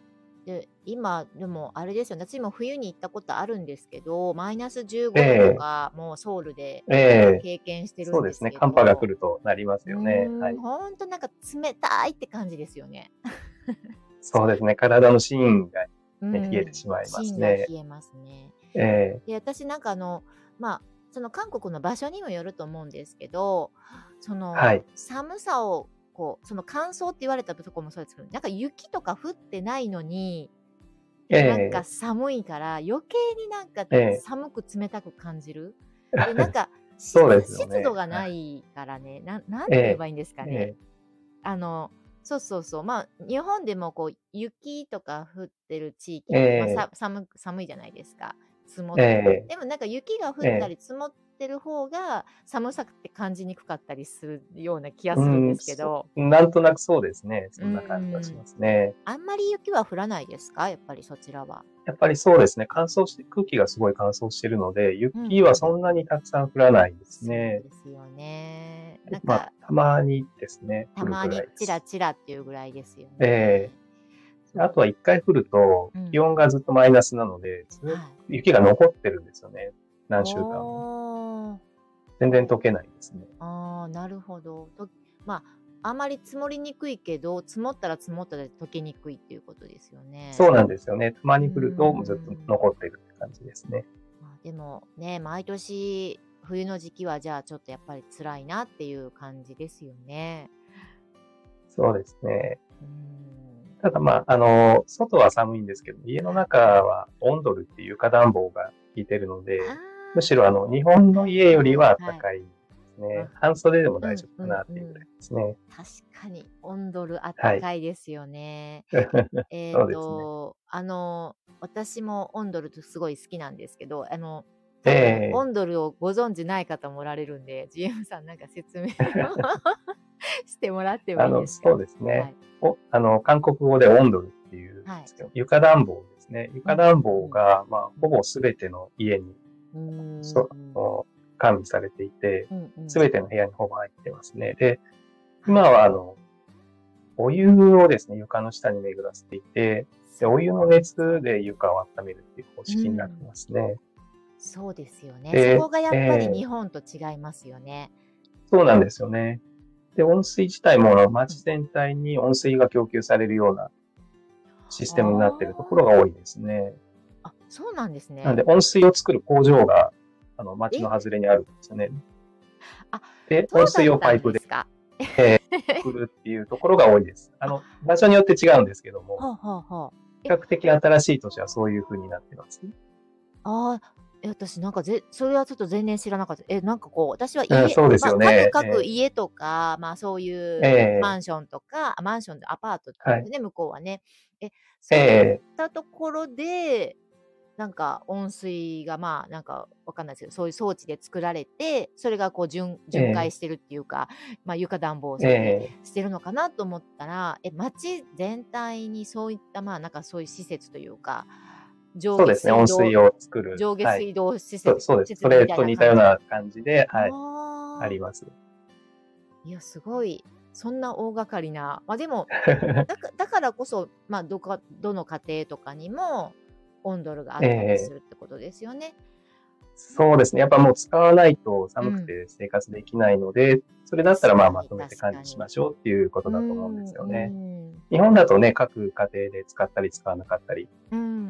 Speaker 3: で、今、でもあれですよね、私も冬に行ったことあるんですけど、マイナス15度と
Speaker 2: え
Speaker 3: か、もうソウルで
Speaker 2: え、ええ、
Speaker 3: 経験してる
Speaker 2: そうですね。
Speaker 3: んですけ
Speaker 2: 寒波が来
Speaker 3: ど、
Speaker 2: るとなりますよね。はい。
Speaker 3: ほんとなんか冷たいって感じですよね。
Speaker 2: そうですね。体の芯が、ね、冷えてしまいます
Speaker 3: 芯が冷
Speaker 2: ね。
Speaker 3: えますね。
Speaker 2: ええ、
Speaker 3: で、私なんかまあ、その韓国の場所にもよると思うんですけど、その
Speaker 2: はい。
Speaker 3: 寒さをこう、その乾燥って言われたとこもそうですけど、なんか雪とか降ってないのに、
Speaker 2: え
Speaker 3: なんか
Speaker 2: え、
Speaker 3: 寒いから余計になんか
Speaker 2: ええ。
Speaker 3: 寒く冷たく感じる。で、なんか
Speaker 2: そうですよ
Speaker 3: 湿度
Speaker 2: ね。
Speaker 3: がな
Speaker 2: はい。
Speaker 3: いからね、なん
Speaker 2: ええ、
Speaker 3: て言えばいいんですかね。
Speaker 2: ええ、
Speaker 3: あの、そうそうそう。まあ、日本でもこう、雪とか降ってる地域
Speaker 2: え
Speaker 3: って、まあ、
Speaker 2: え、
Speaker 3: 寒いじゃないですか。積もってて。
Speaker 2: ええ、
Speaker 3: でもなんか雪が降
Speaker 2: ええ。
Speaker 3: ったり積もってる方が、寒さって感じにくかったりするような気が
Speaker 2: う
Speaker 3: するんで
Speaker 2: ん、
Speaker 3: すけど。
Speaker 2: なんとなくそうですね。
Speaker 3: う
Speaker 2: そんな感じはし
Speaker 3: ん。
Speaker 2: ますね。
Speaker 3: あんまり雪は降らないですか？やっぱりそちらは。
Speaker 2: やっぱりそうですね。空気がすごい乾燥しているので、
Speaker 3: うん
Speaker 2: 雪は
Speaker 3: うん。
Speaker 2: そんなにたくさん降らないです
Speaker 3: そう
Speaker 2: ね。
Speaker 3: ですよね。
Speaker 2: で、まあ、
Speaker 3: なんか、
Speaker 2: たまにですね、降るぐ
Speaker 3: たまに
Speaker 2: らいです。
Speaker 3: チラチラっていうぐらいですよ
Speaker 2: ええ。
Speaker 3: ね。
Speaker 2: あ
Speaker 3: そう。
Speaker 2: とは一回降ると、
Speaker 3: うん。
Speaker 2: 気温がずっとマイナスなので、
Speaker 3: はい。
Speaker 2: 雪が残ってるんですよね。何週間も。
Speaker 3: おー。
Speaker 2: 全然溶けないですね。
Speaker 3: ああ、なるほど。まあ、あまり積もりにくいけど、積もったら積もったで溶けにくいっていうことですよね。
Speaker 2: そうなんですよね。たま
Speaker 3: うー
Speaker 2: に降ると、もうずっと
Speaker 3: ん。
Speaker 2: 残ってるって感じですね。
Speaker 3: まあ、でもね、毎年冬の時期はじゃあちょっとやっぱり辛いなっていう感じですよね。
Speaker 2: そうですね。
Speaker 3: うーん。
Speaker 2: ただまあ、外は寒いんですけど、家の
Speaker 3: はい。
Speaker 2: 中はオンドルっていう床暖房が効いてるの
Speaker 3: あ
Speaker 2: で、むしろ
Speaker 3: あ、
Speaker 2: 日本の
Speaker 3: はい
Speaker 2: 家より
Speaker 3: はい
Speaker 2: は暖
Speaker 3: はい。
Speaker 2: かいですね。
Speaker 3: うん、
Speaker 2: 半袖でも大丈
Speaker 3: うんうん
Speaker 2: 夫かなっていうぐらい
Speaker 3: うん。
Speaker 2: ですね。
Speaker 3: 確かに、オンドルあった
Speaker 2: はい。
Speaker 3: かいですよね。
Speaker 2: そうですね。
Speaker 3: 私もオンドルとすごい好きなんですけど、
Speaker 2: え
Speaker 3: 多分オ
Speaker 2: え。
Speaker 3: ンドルをご存知ない方もおられるんで、GM さんなんか説明をしてもらってもいいですか？
Speaker 2: そうですね。
Speaker 3: はい。
Speaker 2: 韓国語でオンドルっていうんで
Speaker 3: はい。
Speaker 2: すけど、床暖房ですね。床
Speaker 3: うん
Speaker 2: 暖
Speaker 3: うんうん。
Speaker 2: 房が、まあ、
Speaker 3: うん。
Speaker 2: ほぼすべての家に、
Speaker 3: うー
Speaker 2: そ
Speaker 3: ん。
Speaker 2: 完備されていて、
Speaker 3: うんうん。
Speaker 2: すべての部屋にほぼ入ってますね。で、
Speaker 3: はい。
Speaker 2: 今はお湯をですね、床の下に巡らせていて、で、お湯の
Speaker 3: そう
Speaker 2: 熱
Speaker 3: そ
Speaker 2: で床を温めるっていう方
Speaker 3: う。う
Speaker 2: 式になって
Speaker 3: ん。
Speaker 2: ますね。
Speaker 3: そうですよね。そ
Speaker 2: で、
Speaker 3: こがやっぱり日本と違いますよね。
Speaker 2: そうなんですよね。で、温水自体も
Speaker 3: うん。
Speaker 2: 街全体に温水が供給されるようなシステムになっているところが
Speaker 3: あ
Speaker 2: 多いですね。
Speaker 3: あ、あ、そうなんですね。
Speaker 2: なので、温水を作る工場が、街
Speaker 3: え、
Speaker 2: の外れにあるんですよね。
Speaker 3: あ、
Speaker 2: で、温
Speaker 3: そうだった
Speaker 2: 水をパイプで
Speaker 3: んですか。
Speaker 2: 送るっていうところが多いです。
Speaker 3: あ、
Speaker 2: 場所によって違うんですけども、
Speaker 3: はあはあはあ。
Speaker 2: 比較的新しい都市はそういう風になってます。
Speaker 3: ああ、私なんかそれはちょっと全然知らなかった。なんかこう、私は
Speaker 2: うん、そうです
Speaker 3: まあ、数
Speaker 2: よね。
Speaker 3: 各家とか、まあ、そうい
Speaker 2: え
Speaker 3: うマ
Speaker 2: え、
Speaker 3: ンションとか、マンションでアパートっていうん
Speaker 2: はい。
Speaker 3: ですね、向こうはね。
Speaker 2: え
Speaker 3: そういっ
Speaker 2: え、
Speaker 3: たところで、なんか温水が、まあ、なんかわかんないですけど、そういう装置で作られて、それがこう巡回
Speaker 2: え
Speaker 3: してるっていうか、まあ、床暖房を
Speaker 2: え、
Speaker 3: それで
Speaker 2: ええ、
Speaker 3: してるのかなと思ったら、街全体にそういった、まあ、なんかそういう施設というか、上下
Speaker 2: そうですね、
Speaker 3: 水道
Speaker 2: 温水を作る。
Speaker 3: 上下
Speaker 2: はい。
Speaker 3: 水道
Speaker 2: そうです。そ
Speaker 3: 設備みたい
Speaker 2: れと似たよう
Speaker 3: な感じ。
Speaker 2: な感じで、はい、あ
Speaker 3: ああ、
Speaker 2: ります。
Speaker 3: いや、すごい、そんな大掛かりな、ま、でも、だからこそ、ま、どの家庭とかにも、オンドルがあ
Speaker 2: え
Speaker 3: ったりす
Speaker 2: え、
Speaker 3: るってことですよね。
Speaker 2: そうですね。やっぱもう使わないと
Speaker 3: うん。
Speaker 2: 寒くて生活できないので、それだったらまあま
Speaker 3: 確かに
Speaker 2: とめて管理
Speaker 3: 確かに。
Speaker 2: しましょうっていうこ
Speaker 3: う
Speaker 2: とだと思うんで
Speaker 3: ん、
Speaker 2: すよね。
Speaker 3: うん。
Speaker 2: 日本だとね、各家庭で使ったり使わなかったり
Speaker 3: うん、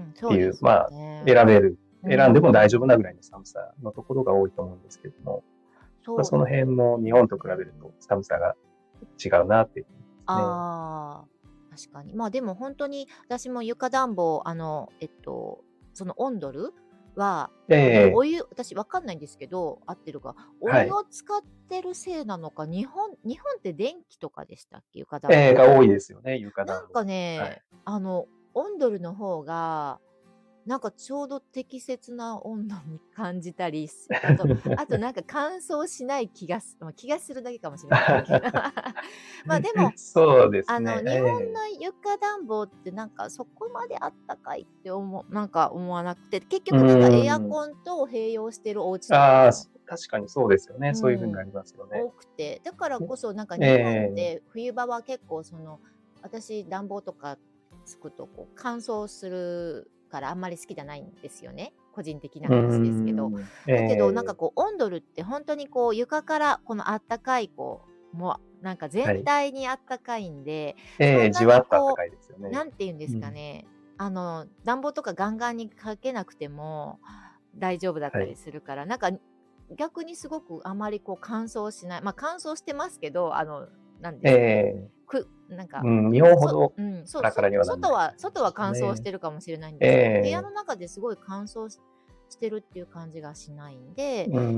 Speaker 2: っていう、
Speaker 3: そうですよ
Speaker 2: まあ、
Speaker 3: ね。
Speaker 2: 選べる、
Speaker 3: う
Speaker 2: 選んでも大丈夫な
Speaker 3: ん。
Speaker 2: ぐらいの寒さのところが多いと思うんですけども、まあ、
Speaker 3: そう。
Speaker 2: その辺も日本と比べると寒さが違うなっていう感じですね。
Speaker 3: ああ、確かに。まあ、でも本当に私も床暖房、そのオンドルは、
Speaker 2: ええ、
Speaker 3: 私わかんないんですけど、合ってるか、お
Speaker 2: はい。
Speaker 3: 湯を使ってるせいなのか、日本って電気とかでしたっけ？床暖
Speaker 2: ええ、
Speaker 3: 房。
Speaker 2: が多いですよね、床暖房。
Speaker 3: なんかね、
Speaker 2: はい。
Speaker 3: オンドルの方がなんかちょうど適切な温度に感じたりあとなんか乾燥しない気がするだけかもしれませんけど。まあでも、
Speaker 2: そうですね。え
Speaker 3: 日本
Speaker 2: え。
Speaker 3: の床暖房ってなんかそこまであったかいってなんか思わなくて、結
Speaker 2: う
Speaker 3: 局なんかエア
Speaker 2: ーん。
Speaker 3: コンと併用してるお家とか
Speaker 2: ああ、
Speaker 3: も、
Speaker 2: 確かにそうですよね。そういう風にな
Speaker 3: うん、
Speaker 2: りますよね。
Speaker 3: 多くて、だからこそなんか
Speaker 2: え
Speaker 3: 日本っ
Speaker 2: え、
Speaker 3: て冬場は結構私暖房とかつくとこう乾燥するからあんまり好きじゃないんですよね。個人的な
Speaker 2: うー
Speaker 3: 話ですけど。
Speaker 2: ん。
Speaker 3: だけどなんか
Speaker 2: え
Speaker 3: こうオンドルって本当にこう床からこのあったかいこうもうなんか全
Speaker 2: はい。
Speaker 3: 体にあったかいんで、
Speaker 2: ええ、
Speaker 3: そんな
Speaker 2: じわっとあった
Speaker 3: にこ
Speaker 2: かいですよ
Speaker 3: うな
Speaker 2: ね。
Speaker 3: んて言うんですか
Speaker 2: うん。
Speaker 3: ね、暖房とかガンガンにかけなくても大丈夫だったり
Speaker 2: はい。
Speaker 3: するから、なんか逆にすごくあまりこう乾燥しない、まあ乾燥してますけど、なんで
Speaker 2: え
Speaker 3: すかね、
Speaker 2: え、
Speaker 3: なんか、
Speaker 2: うん、日本ほどカラカラにはなん
Speaker 3: 外
Speaker 2: ない
Speaker 3: は外は
Speaker 2: 感じでしょう
Speaker 3: 乾燥し
Speaker 2: ね。
Speaker 3: てるかもしれないんで
Speaker 2: え
Speaker 3: すけど、部屋
Speaker 2: え、
Speaker 3: の中ですごい乾燥してるっていう感じがしないんで、
Speaker 2: うん。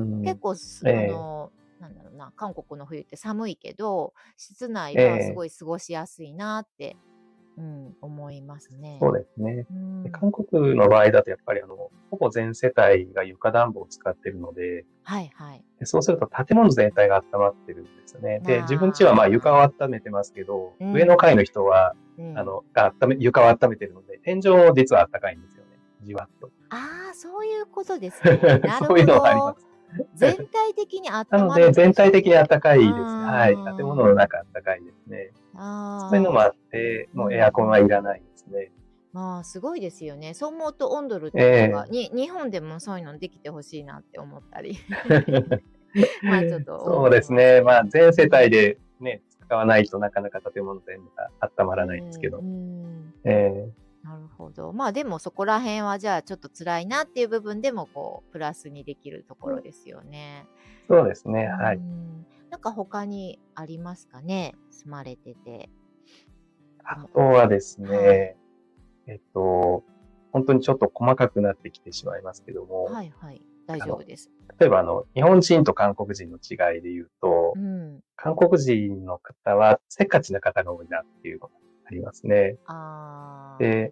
Speaker 3: 結構
Speaker 2: ええ、
Speaker 3: なんだろうな、韓国の冬って寒いけど、室内
Speaker 2: ええ、
Speaker 3: はすごい過ごしやすいなって、思いますね。
Speaker 2: そうですね。で、
Speaker 3: うん。
Speaker 2: 韓国の場合だとやっぱりほぼ全世帯が床暖房を使っているので、
Speaker 3: はいはい。
Speaker 2: で、そうすると建物全体が温まってるんですよね。で、自分家はまあ床を
Speaker 3: なあ、
Speaker 2: 温めてますけど、
Speaker 3: う
Speaker 2: 上の階の
Speaker 3: ん、
Speaker 2: 人は、
Speaker 3: うん。
Speaker 2: 床を温めてるので、天井も実は暖かいんですよね。じわっと。
Speaker 3: ああ、そういうことですね。なる
Speaker 2: そういう
Speaker 3: ほど。
Speaker 2: のはあります。
Speaker 3: 全体的に温
Speaker 2: なので、
Speaker 3: まるんで
Speaker 2: 全体的に
Speaker 3: すね。
Speaker 2: 暖か
Speaker 3: う
Speaker 2: いですね。はい。建物の
Speaker 3: ーん。
Speaker 2: 中暖かいですね。そういうのも
Speaker 3: ああ、
Speaker 2: あって、
Speaker 3: うん
Speaker 2: もうエアコンはいら
Speaker 3: うん。
Speaker 2: ないですね。
Speaker 3: まあ、すごいですよね。そう思うとオンドルっ
Speaker 2: え
Speaker 3: てなんか、
Speaker 2: え。
Speaker 3: 日本でもそういうのできてほしいなって思ったりまあちょっと
Speaker 2: そう
Speaker 3: 思い
Speaker 2: ですね。ま
Speaker 3: ますね。
Speaker 2: あ、全世帯
Speaker 3: うん。
Speaker 2: でね、使わないとなかなか建物全部が温まらないですけど。ええ。
Speaker 3: なるほど。まあでもそこら辺はじゃあちょっと辛いなっていう部分でもこうプラスにできるところですよね。
Speaker 2: そうですね。
Speaker 3: う
Speaker 2: はい。
Speaker 3: ん。なんか他にありますかね、住まれてて。
Speaker 2: あ
Speaker 3: も
Speaker 2: とはです
Speaker 3: はい。
Speaker 2: ね、えっと、本当にちょっと細かくなってきてしまいますけども、
Speaker 3: はいはい。大
Speaker 2: あの、
Speaker 3: 丈夫です。
Speaker 2: 例えば日本人と韓国人の違いで言うと、
Speaker 3: うん。
Speaker 2: 韓国人の方はせっかちな方が多いなっていうのがありますね。
Speaker 3: ああ。
Speaker 2: で、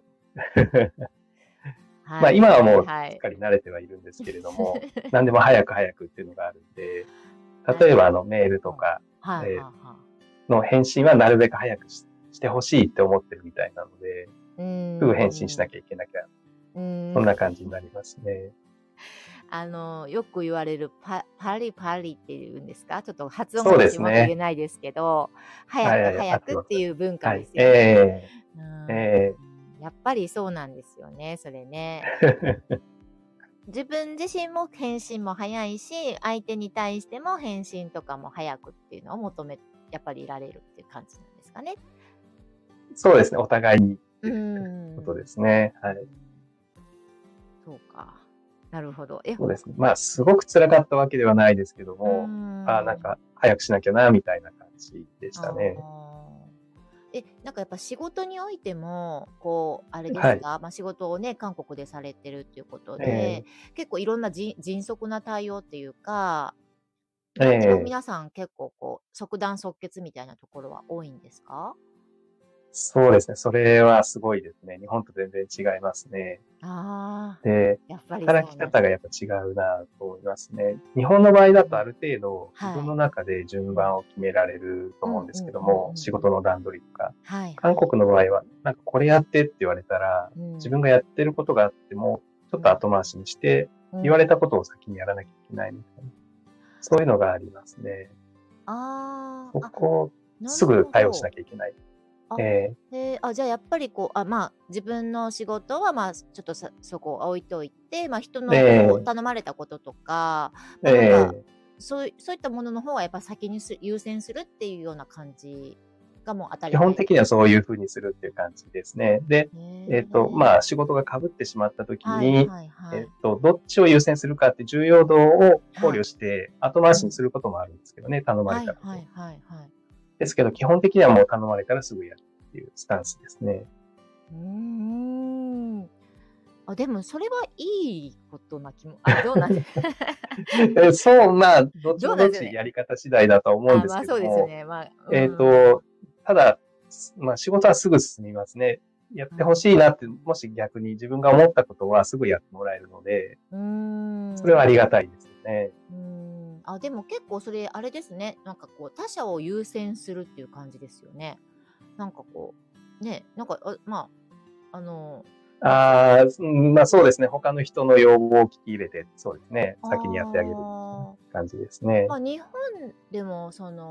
Speaker 2: まあ
Speaker 3: はい
Speaker 2: 今はもう
Speaker 3: はいはい。
Speaker 2: すっかり慣れてはいるんですけれども、何でも早く早くっていうのがあるんで、
Speaker 3: なる
Speaker 2: 例えばメールと
Speaker 3: ほど。
Speaker 2: か、
Speaker 3: はいはい
Speaker 2: え
Speaker 3: はい。
Speaker 2: の返信はなるべく早くしてほしいって思ってるみたいなので、
Speaker 3: うー
Speaker 2: すぐ返信しな
Speaker 3: ん。
Speaker 2: きゃいけなきゃ、
Speaker 3: うーん。
Speaker 2: そんな感じになりますね。
Speaker 3: よく言われるパリパリっていうんですか？ちょっと発音
Speaker 2: そう
Speaker 3: が私うまく言え
Speaker 2: ですね。
Speaker 3: ないですけど、早く
Speaker 2: はいはいはい、合
Speaker 3: 早くって
Speaker 2: ってます。
Speaker 3: いう文化
Speaker 2: はい。
Speaker 3: ですよね。うーん。
Speaker 2: え
Speaker 3: やっぱりそうなんですよね、それね。
Speaker 2: え
Speaker 3: 自分自身も返信も早いし、相手に対しても返信とかも早くっていうのをやっぱりいられるっていう感じなんですかね。
Speaker 2: そうですね。お互いにっ
Speaker 3: うー
Speaker 2: ていうことで
Speaker 3: ん。
Speaker 2: すね。はい。
Speaker 3: うん、そうか。なるほど。
Speaker 2: そうですね。まあ、すごく辛かったわけではないですけど
Speaker 3: うー
Speaker 2: も、ああ、なん
Speaker 3: ん。
Speaker 2: か、早くしなきゃな、みたいな感じでした
Speaker 3: あ
Speaker 2: ね。
Speaker 3: あ。なんかやっぱ仕事においても、こう、あれで
Speaker 2: はい。
Speaker 3: すか、まあ、仕事をね、韓国でされてるっていうことで、
Speaker 2: え
Speaker 3: 結構いろんな迅速な対応っていうか、
Speaker 2: え
Speaker 3: 何でも
Speaker 2: ええ
Speaker 3: 皆さん結構こう、即断即決みたいなところは多いんですか？
Speaker 2: そうですね。それはすごいですね。日本と全然違いますね。
Speaker 3: ああ
Speaker 2: で、
Speaker 3: ー、やっぱり
Speaker 2: 働き
Speaker 3: そうなんだ。
Speaker 2: 方がやっぱ違うなと思いますね。日本の場合だとある程度自分
Speaker 3: はい。
Speaker 2: の中で順
Speaker 3: うん。
Speaker 2: 番を決められると
Speaker 3: うん
Speaker 2: 思うんです
Speaker 3: うんうん
Speaker 2: けども、仕
Speaker 3: うんうん。
Speaker 2: 事の段取りとか。
Speaker 3: はいはい。
Speaker 2: 韓国の場合は、なんかこれやってって言われたら、
Speaker 3: うん。
Speaker 2: 自分がやってることがあっても、ちょっと
Speaker 3: うん。
Speaker 2: 後回しにして、
Speaker 3: うん。
Speaker 2: 言われたことを先にやらなきゃいけないみたいな。そういうのがありますね。
Speaker 3: ああ、
Speaker 2: そこ、
Speaker 3: なる
Speaker 2: すぐ対応しな
Speaker 3: ほど。
Speaker 2: きゃいけない。
Speaker 3: あ、
Speaker 2: え
Speaker 3: じゃあやっぱりこう、まあ、自分の仕事は、まあ、ちょっとそこ置いといて、まあ、人
Speaker 2: ー、
Speaker 3: のこう
Speaker 2: え
Speaker 3: 頼まれたこととか、
Speaker 2: ー、
Speaker 3: まあ、なんか、
Speaker 2: え
Speaker 3: そういったものの方はやっぱ先に優先するっていうような感じがもう当た
Speaker 2: 基本
Speaker 3: り前。
Speaker 2: 的にはそういうふうにするっていう感じですね。で、
Speaker 3: へえ。
Speaker 2: まあ、仕事が被ってしまったとき
Speaker 3: はい
Speaker 2: に、
Speaker 3: はいはい。
Speaker 2: どっちを優先するかって重要度を考
Speaker 3: はい。
Speaker 2: 慮して後回
Speaker 3: うん。
Speaker 2: しにすることもあるんですけどね、頼まれたことを。
Speaker 3: はいはいはいはい。
Speaker 2: ですけど、基本的にはもう頼まれたらすぐやるっていうスタンスですね。
Speaker 3: うーん。でもそれはいいことな気も、どうなん
Speaker 2: そう、まあ、どっちもどっ
Speaker 3: どうなんですよね。
Speaker 2: ちやり方次第だと思うんです
Speaker 3: まあ
Speaker 2: けども、
Speaker 3: そうですよね。まあ、
Speaker 2: えっと、ただ、まあ仕事はすぐ進みますね。やってほしいなって、もし逆に自分が思ったことはすぐやってもらえるので、
Speaker 3: うー
Speaker 2: それはあ
Speaker 3: ん。
Speaker 2: りがたいですよね。
Speaker 3: でも結構それ、あれですね。なんかこう、他者を優先するっていう感じですよね。なんかこう、ね、なんか、まあ、なんか、
Speaker 2: ああ、まあそうですね。他の人の要望を聞き入れて、そうですね。
Speaker 3: あ
Speaker 2: 先にやってあげるみたいな
Speaker 3: あ、
Speaker 2: 感じですね。
Speaker 3: まあ日本でも、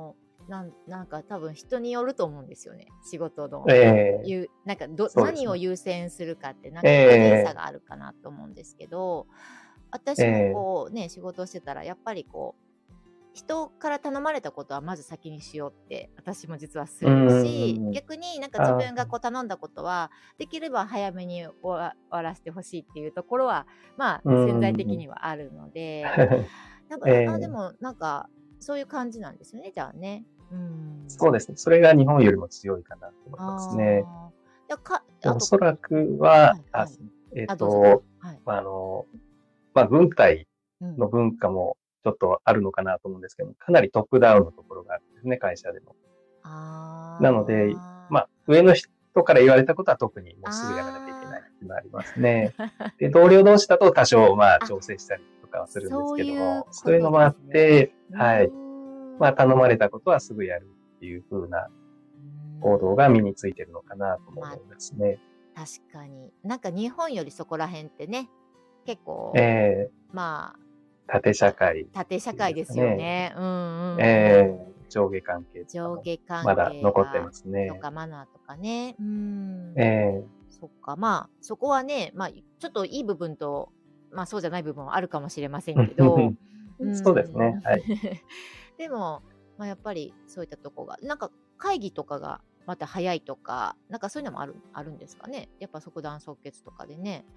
Speaker 3: なんか多分人によると思うんですよね。仕事の
Speaker 2: ええ、
Speaker 3: なんか何を
Speaker 2: そうですね。
Speaker 3: 優先するかってなんか個人差
Speaker 2: え
Speaker 3: があるかなと思うんですけど、
Speaker 2: え、
Speaker 3: 私も
Speaker 2: ええ、
Speaker 3: こうね仕事をしてたらやっぱりこう人から頼まれたことはまず先にしようって私も実はす
Speaker 2: うー
Speaker 3: るし、
Speaker 2: ん、
Speaker 3: 逆になんか自
Speaker 2: あ
Speaker 3: 分がこう頼んだことはできれば早めに終わらせてほしいっていうところはまあ
Speaker 2: うー
Speaker 3: 潜在的
Speaker 2: ん、
Speaker 3: にはあるので、なんか
Speaker 2: ええ、
Speaker 3: でもなんかそういう感じなんですよね、じゃあね。
Speaker 2: そうですね。それが日本よりも強いかなと思いますね。
Speaker 3: ああ。
Speaker 2: で、
Speaker 3: あと、
Speaker 2: おそらくは、
Speaker 3: はいはい。あ、どうぞどうぞ。
Speaker 2: と、
Speaker 3: はい。
Speaker 2: あ軍隊
Speaker 3: うん。
Speaker 2: の文化もちょっとあるのかなと思うんですけども、かなりトップダウンのところがあるんですね、会社でも。なので、
Speaker 3: あ
Speaker 2: 上の人から言われたことは特にも
Speaker 3: あ。
Speaker 2: うすぐやらなきゃいけないっ
Speaker 3: あ
Speaker 2: ていうのはありますね。で、同僚同士だと多少
Speaker 3: あ。あ、
Speaker 2: 調整したりとかはするんです
Speaker 3: そういう
Speaker 2: けども、そ
Speaker 3: こと
Speaker 2: ういうのもあっ
Speaker 3: ですね。
Speaker 2: て、
Speaker 3: うー
Speaker 2: はい。
Speaker 3: ん。
Speaker 2: 頼まれたことはすぐやるっていう風な
Speaker 3: うー
Speaker 2: 行動が
Speaker 3: ん。
Speaker 2: 身についてるのかなとも
Speaker 3: まあ、
Speaker 2: 思いますね。
Speaker 3: 確かに。なんか日本よりそこら辺ってね、結
Speaker 2: え
Speaker 3: 構、
Speaker 2: え、
Speaker 3: ま
Speaker 2: 縦社会っ
Speaker 3: 縦社
Speaker 2: ていうん
Speaker 3: 会ですよ
Speaker 2: ですかね。
Speaker 3: ね。うんうんうん。
Speaker 2: ええ、上下関係とか
Speaker 3: 上
Speaker 2: も
Speaker 3: 下関
Speaker 2: まだ残ってま
Speaker 3: 係
Speaker 2: すね。
Speaker 3: とかマナーとかね。うーん。
Speaker 2: ええ、
Speaker 3: そっか、まあ、そこはね、まあ、ちょっといい部分と、まあ、そうじゃない部分はあるかもしれませんけど、う
Speaker 2: そうですね。
Speaker 3: ん。
Speaker 2: はい。
Speaker 3: でも、まあ、やっぱりそういったとこが、なんか会議とかがまた早いとか、なんかそういうのもあるんですかね。やっぱ即断即決とかでね。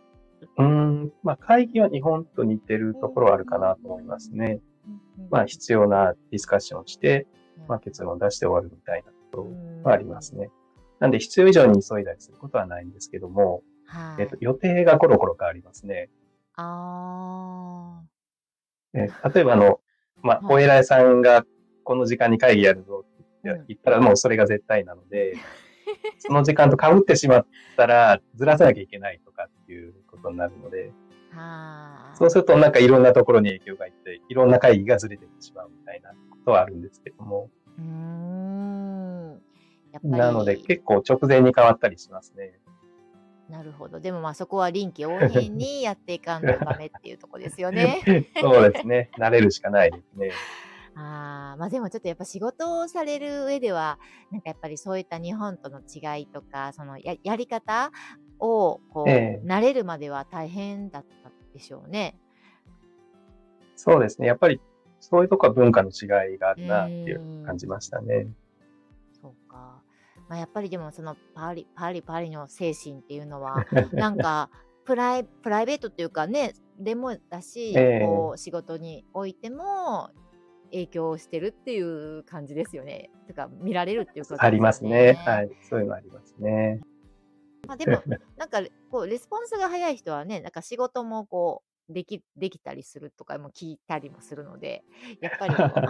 Speaker 2: 会議は日本と似てる
Speaker 3: うん
Speaker 2: ところはあるか
Speaker 3: うん
Speaker 2: なと思いますね。
Speaker 3: うんうん
Speaker 2: 必要なディスカッションをして、
Speaker 3: うん
Speaker 2: 結論を出して終わるみたいな
Speaker 3: う
Speaker 2: はありま
Speaker 3: ん。
Speaker 2: すね。なんで必要以上に急いだりすることはないんですけども、
Speaker 3: はい。
Speaker 2: 予定がコロコロ変わりますね。
Speaker 3: あ
Speaker 2: 例えば
Speaker 3: あ、は
Speaker 2: お
Speaker 3: い。
Speaker 2: 偉いさんがこの時間に会議やるぞって
Speaker 3: うん。
Speaker 2: 言ったらもうそれが絶対なので、その時間と被ってしまったらずらさなきゃいけないとかっていうことになるので、そうす
Speaker 3: は
Speaker 2: るとなんかいろんなところに影響がいって、いろんな会議がずれていってしまうみたいなことはあるんですけども。
Speaker 3: ーん。やっぱ
Speaker 2: なので
Speaker 3: り、
Speaker 2: 結構直前に変わったりしますね。
Speaker 3: なるほど。でもまあそこは臨機応変にやっていかんとダメっていうとこですよね。
Speaker 2: そうですね。慣れるしかないですね。
Speaker 3: ああ、まあでもちょっとやっぱ仕事をされる上では、なんかやっぱりそういった日本との違いとか、そのやり方を
Speaker 2: え
Speaker 3: こう、
Speaker 2: え、
Speaker 3: 慣れるまでは大変だったでしょうね。
Speaker 2: そうですね。やっぱりそういうとこは文化の違いがあ
Speaker 3: う
Speaker 2: るなっていう
Speaker 3: ーん。
Speaker 2: 感じましたね。
Speaker 3: そうか。まあ、やっぱりでもそのパリの精神っていうのは、なんかプライベートっていうかね、でもだ
Speaker 2: え
Speaker 3: し、こう
Speaker 2: え、
Speaker 3: 仕事においても影響してるっていう感じですよね。てか見られるっていうこと
Speaker 2: あり
Speaker 3: ですよ
Speaker 2: ますね。は
Speaker 3: ね。
Speaker 2: い。そういうのありますね。
Speaker 3: まあでも、なんかこうレスポンスが早い人はね、なんか仕事もこうできたりするとかも聞いたりもするので、やっぱりこう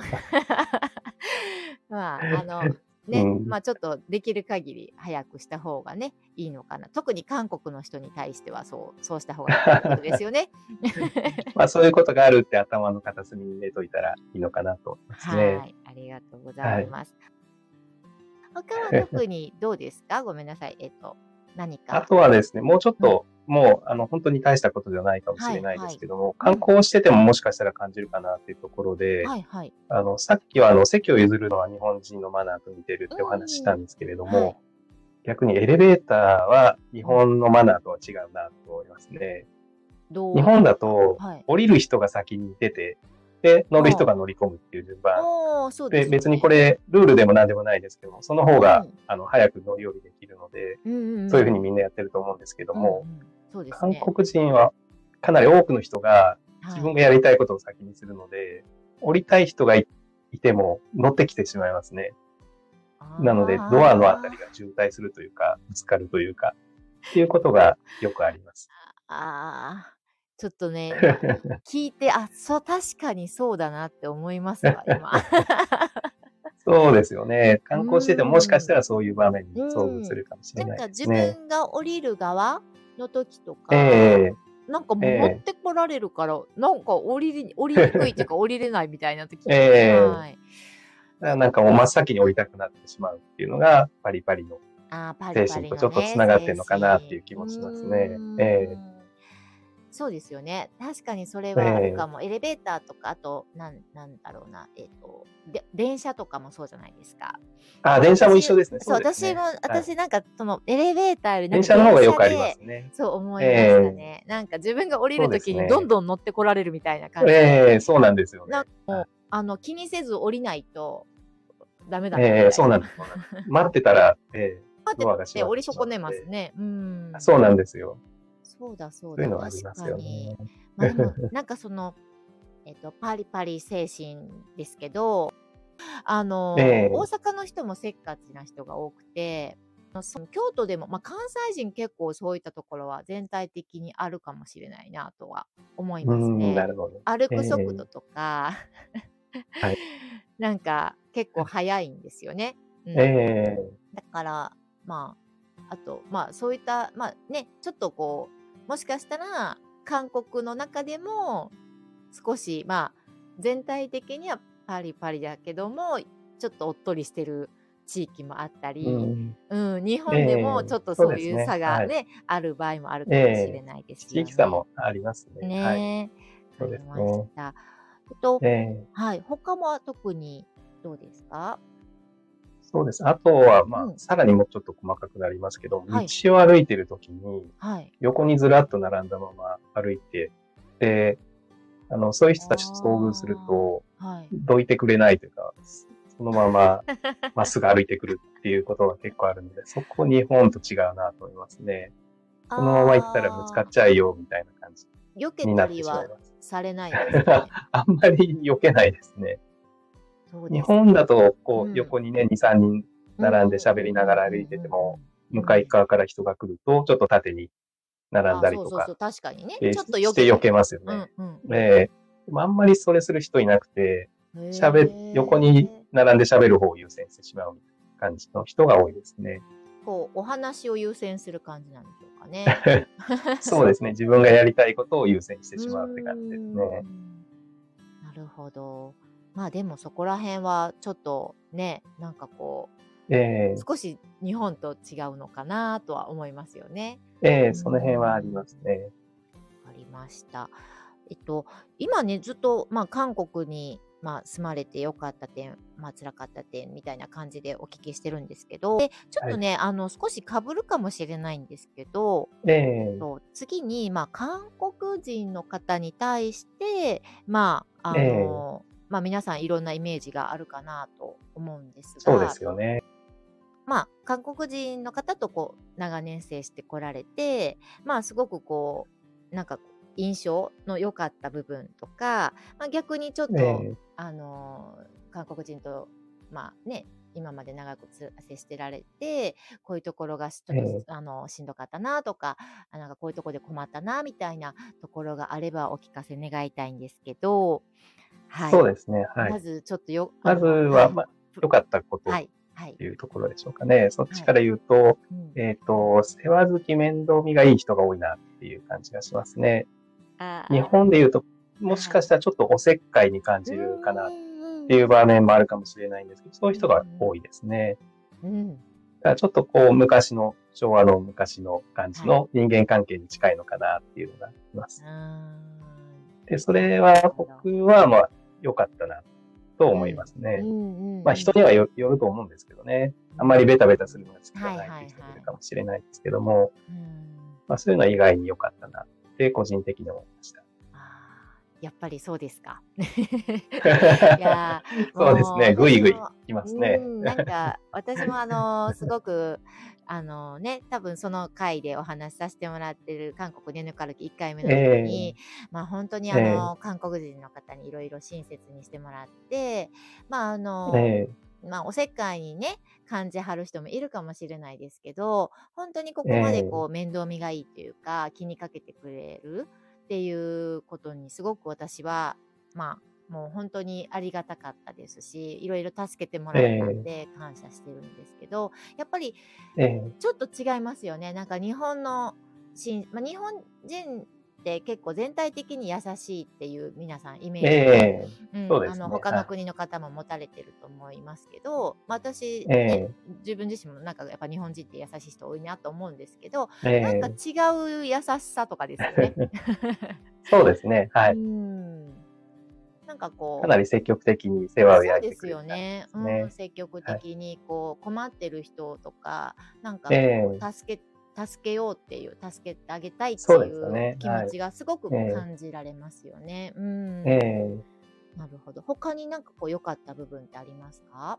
Speaker 3: まあ、ね、ま
Speaker 2: うん。
Speaker 3: あちょっとできる限り早くした方がね、いいのかな。特に韓国の人に対してはそうした方がいいっていうことですよね。
Speaker 2: そういうことがあるって頭の片隅に入れといたらいいのかなと思いますね。
Speaker 3: はい、ありがとうござ
Speaker 2: はい。
Speaker 3: います。他は特にどうですか？ごめんなさい。何
Speaker 2: あ
Speaker 3: か。
Speaker 2: とはですね、もうちょっ
Speaker 3: うん。
Speaker 2: と、もう、本当に大したことじゃないかもしれないで
Speaker 3: はいはい。
Speaker 2: すけども、観
Speaker 3: うん。
Speaker 2: 光しててももしかしたら感じるかなっていうところで、
Speaker 3: はいはい。
Speaker 2: さっきは席を譲るのは日本人のマナーと似てるってお話しし
Speaker 3: うん。
Speaker 2: たんですけれど
Speaker 3: はい。
Speaker 2: も、逆にエレベーターは日
Speaker 3: うん。
Speaker 2: 本のマナーとは違うなと思いますね。日
Speaker 3: どういう
Speaker 2: 本
Speaker 3: ことですか？
Speaker 2: だと、
Speaker 3: はい。
Speaker 2: 降りる人が先に出て、で、乗る人
Speaker 3: あ
Speaker 2: が乗り込むっていう順番。
Speaker 3: あ、そうで
Speaker 2: で、
Speaker 3: すよね。
Speaker 2: 別にこれ、ルールでも何でもないですけども、その方が、
Speaker 3: うん。
Speaker 2: 早く乗り降りできるので、
Speaker 3: うんうん
Speaker 2: そういうふうに
Speaker 3: うん。
Speaker 2: みんなやってると思うんですけど
Speaker 3: うんう
Speaker 2: も、
Speaker 3: ん。そうです
Speaker 2: 韓
Speaker 3: ね。
Speaker 2: 国人はかなり多くの人が自
Speaker 3: はい。
Speaker 2: 分がやりたいことを先にするので、降りたい人がいても乗ってきてしまいますね。なので、ドアのあたりが
Speaker 3: あ
Speaker 2: 渋滞するというか、ぶつかるというか、っていうことがよくあります。
Speaker 3: あ、ああ、ちょっとね、今聞いて、確かにそうだなって思いますわ、今。
Speaker 2: そうですよね。
Speaker 3: う
Speaker 2: 観光しててももしかし
Speaker 3: ーん。
Speaker 2: たらそういう場面に遭遇
Speaker 3: うん。
Speaker 2: するかもしれない
Speaker 3: なんか自
Speaker 2: ですね。
Speaker 3: 分が降りる側の時と
Speaker 2: え
Speaker 3: か、
Speaker 2: え、
Speaker 3: なんかもう乗っ
Speaker 2: ええ、
Speaker 3: てこられるから、なんか降りにくいっていうか降りれないみたいな時が、
Speaker 2: ええ、
Speaker 3: はい。なん
Speaker 2: なんかもう真っ先に降りたくなってしまうっていうのが、パリパリの
Speaker 3: パリパ
Speaker 2: 精神
Speaker 3: リのね、
Speaker 2: とちょっとつながって
Speaker 3: 精
Speaker 2: んのかなっていう
Speaker 3: 神。う
Speaker 2: 気もしますね。ええ、
Speaker 3: ーん。 そうですよね。確かにそれはあるかも。エレベーターとか、あと、なんだろうな、電車とかもそうじゃないですか。
Speaker 2: 電車も一
Speaker 3: 私、
Speaker 2: 緒ですね。
Speaker 3: そう、
Speaker 2: そうですね。はい。
Speaker 3: 私なんか、その、エレベーターよりなん
Speaker 2: 電車の方
Speaker 3: か電車
Speaker 2: がよくありま
Speaker 3: で、
Speaker 2: すね。
Speaker 3: そう思いました
Speaker 2: え
Speaker 3: ね。なんか自分が降り
Speaker 2: そうです
Speaker 3: るときにどん
Speaker 2: ね。
Speaker 3: どん乗ってこられるみたいな感じで、
Speaker 2: そうなんですよ
Speaker 3: なん
Speaker 2: ね。
Speaker 3: かもう、気にせず降りないとダメだな、みたいな。
Speaker 2: そうなんです。そうなんです。待ってたら、
Speaker 3: 待って
Speaker 2: ドアが閉
Speaker 3: て
Speaker 2: まってしま
Speaker 3: 降り損ね
Speaker 2: うので。
Speaker 3: ますね。
Speaker 2: そうなんですよ。
Speaker 3: そうだそうだ、
Speaker 2: そういうのはあ
Speaker 3: 確
Speaker 2: りますよね。
Speaker 3: かに。まあでも、なんかその、パリパリ精神ですけど、大
Speaker 2: ええ
Speaker 3: 阪の人もせっかちな人が多くて、京都でも、関西人結構そういったところは全体的にあるかもしれないなとは思います
Speaker 2: な
Speaker 3: ね。
Speaker 2: るほど。
Speaker 3: 歩く速度とか、
Speaker 2: はい。
Speaker 3: なんか結構早いんですよね。う
Speaker 2: え
Speaker 3: ん。
Speaker 2: え
Speaker 3: だから、あと、そういった、ちょっとこう、もしかしたら、韓国の中でも、少し、全体的にはパリパリだけども、ちょっとおっとりしてる地域もあったり、日本でもちょっと
Speaker 2: そう
Speaker 3: そういう
Speaker 2: ですね。はい。
Speaker 3: 差がね、ある場合もある
Speaker 2: え
Speaker 3: かもしれ
Speaker 2: え
Speaker 3: ないです
Speaker 2: 地
Speaker 3: よね。
Speaker 2: 域差もありますね。はい。
Speaker 3: ねえ、
Speaker 2: そう
Speaker 3: ありまし
Speaker 2: ですね。
Speaker 3: た。えっと、
Speaker 2: ええ
Speaker 3: はい、他も特にどうですか？
Speaker 2: そうです。あとは、
Speaker 3: うん、
Speaker 2: さらにもうちょっと細かくなりますけど、
Speaker 3: はい、
Speaker 2: 道を歩いてるときに、
Speaker 3: はい。
Speaker 2: 横にずらっと並んだまま歩いて、で、そういう人たちと遭遇する
Speaker 3: あ
Speaker 2: と、
Speaker 3: あ、はい。
Speaker 2: どいてくれないというか、そのまままっすぐ歩いてくるっていうことが結構あるので、そこ日本と違うなと思いますね。このまま行ったらぶつかっ
Speaker 3: ああ、
Speaker 2: ちゃうよみたいな感じ
Speaker 3: 避け
Speaker 2: になってしまい
Speaker 3: たりは
Speaker 2: ます。
Speaker 3: されないんですかね？
Speaker 2: あんまり避けないですね。日
Speaker 3: そうですか。
Speaker 2: 本だと、
Speaker 3: うん。
Speaker 2: 横にね、2、3人
Speaker 3: うんうん
Speaker 2: 並んで喋りながら歩いてても、向かい側から人が来ると、ちょっと縦に並ん
Speaker 3: あ、
Speaker 2: だりとか
Speaker 3: そうそうそう、確かにね。
Speaker 2: で
Speaker 3: ちょっと避
Speaker 2: して避け
Speaker 3: けたりとか。
Speaker 2: ますよね。
Speaker 3: うんうんうん。
Speaker 2: えでもあんまりそれする人いなくて、横に
Speaker 3: へえ。
Speaker 2: 並んで喋る方を優先してしまう感じの人が多いですね。
Speaker 3: こう、お話を優先する感じなんでしょうかね。
Speaker 2: そうですね。自分がやりたいことを優先して
Speaker 3: うー
Speaker 2: しまうって感じですね。
Speaker 3: ん。なるほど。でもそこら辺はちょっとね、なんかこう、
Speaker 2: え
Speaker 3: 少し日本と違うのかなとは思いますよね。うー
Speaker 2: その辺はあり
Speaker 3: ん。
Speaker 2: ますね。
Speaker 3: わかりました。えっと、今ね、ずっと、韓国に、住まれて良かった点、辛かった点みたいな感じでお聞きしてるんですけど、で、ちょっ
Speaker 2: はい。
Speaker 3: とね、少し被るかもしれないんですけど、
Speaker 2: え
Speaker 3: 次に、韓国人の方に対して、
Speaker 2: え
Speaker 3: 皆さんいろんなイメージがあるかなと思うんです
Speaker 2: そうで
Speaker 3: が、
Speaker 2: すよね。
Speaker 3: 韓国人の方とこう、長年生してこられて、すごくこう、なんか印象の良かった部分とか、逆にちょっと、
Speaker 2: え
Speaker 3: 韓国人と、今まで長く接してられて、こういうところがちょっと、
Speaker 2: え
Speaker 3: しんどかったなとか、なんかこういうところで困ったなみたいなところがあればお聞かせ願いたいんですけど、はい。
Speaker 2: そうですね。はい。
Speaker 3: まずちょっとよ、
Speaker 2: まずは、
Speaker 3: はい。
Speaker 2: 良かったことっ
Speaker 3: はい。はい。
Speaker 2: ていうところでしょうかね。そっち
Speaker 3: はい。
Speaker 2: から言うと、
Speaker 3: うん。
Speaker 2: 世話好き面倒見がいい人が多いなっていう感じがしますね。日
Speaker 3: あ
Speaker 2: 本で言うと、も
Speaker 3: あ、
Speaker 2: し
Speaker 3: はい。
Speaker 2: かしたらちょっとおせっかいに感
Speaker 3: うー
Speaker 2: じるかなっていう
Speaker 3: ん。
Speaker 2: 場面もあるかもしれないんですけど、そういう人が
Speaker 3: うん
Speaker 2: 多いですね。
Speaker 3: うん。うん。
Speaker 2: だからちょっと昭和の昔の感じ
Speaker 3: はい。
Speaker 2: の人間関係に近いのかなっていうのがありま
Speaker 3: うー
Speaker 2: す。で、そ
Speaker 3: ん。なる
Speaker 2: れは
Speaker 3: ほど。
Speaker 2: 僕は良かったなと思い
Speaker 3: うん。
Speaker 2: ますね。
Speaker 3: うんうんうん。
Speaker 2: 人にはよると思うんですけどね。
Speaker 3: う
Speaker 2: あんまりベタベタする
Speaker 3: ん。
Speaker 2: のが好きじゃ
Speaker 3: はい
Speaker 2: ないっていう
Speaker 3: はいはい。
Speaker 2: 人もいるかもしれないですけども、
Speaker 3: うん。
Speaker 2: そういうのは意外に良かったなって個人的に思いました。
Speaker 3: やっぱりそうですか。いやー、
Speaker 2: そうです
Speaker 3: もう
Speaker 2: ね。ぐいぐい
Speaker 3: 私も、
Speaker 2: 来ますね。
Speaker 3: なんか、私もすごく、多分その回でお話しさせてもらってる韓国で抜かるき1回目の時に、
Speaker 2: え
Speaker 3: 本当に
Speaker 2: ええ
Speaker 3: 韓国人の方にいろいろ親切にしてもらって、まあ、あ
Speaker 2: え
Speaker 3: の、
Speaker 2: え
Speaker 3: おせっかいにね、感じはる人もいるかもしれないですけど、本当にここまでこう
Speaker 2: ええ
Speaker 3: 面倒見がいいというか、気にかけてくれるっていうことにすごく私は、もう本当にありがたかったですし、いろいろ助けてもらったん
Speaker 2: え
Speaker 3: で感謝してるんですけど、やっぱり
Speaker 2: ええ
Speaker 3: ちょっと違いますよね。なんか日本の日本人って結構全体的に優しいっていう皆さんイメージを、
Speaker 2: ええ、そうですね。
Speaker 3: 他の
Speaker 2: はい。
Speaker 3: 国の方も持たれてると思いますけど、まあ、私
Speaker 2: え
Speaker 3: ね、
Speaker 2: え、
Speaker 3: 自分自身もなんかやっぱ日本人って優しい人多いなと思うんですけど、なんか
Speaker 2: ええ。
Speaker 3: 違う優しさとかですよね。
Speaker 2: そうですね。は
Speaker 3: う
Speaker 2: い。
Speaker 3: ん。なんか
Speaker 2: かなり積極的に世話を焼いて
Speaker 3: そうです
Speaker 2: くれる感じで
Speaker 3: よね。
Speaker 2: すね。
Speaker 3: 積極
Speaker 2: はい。
Speaker 3: 的にこう困ってる人とか、なんか
Speaker 2: え
Speaker 3: こ
Speaker 2: え、
Speaker 3: う助けようっていう、助けてあげたいって
Speaker 2: そう
Speaker 3: いう
Speaker 2: ですよね。はい。
Speaker 3: 気持ちがすごく
Speaker 2: ええ、
Speaker 3: 感じられますよね。
Speaker 2: ええ。
Speaker 3: なるほど。他になんかこう良かった部分ってありますか？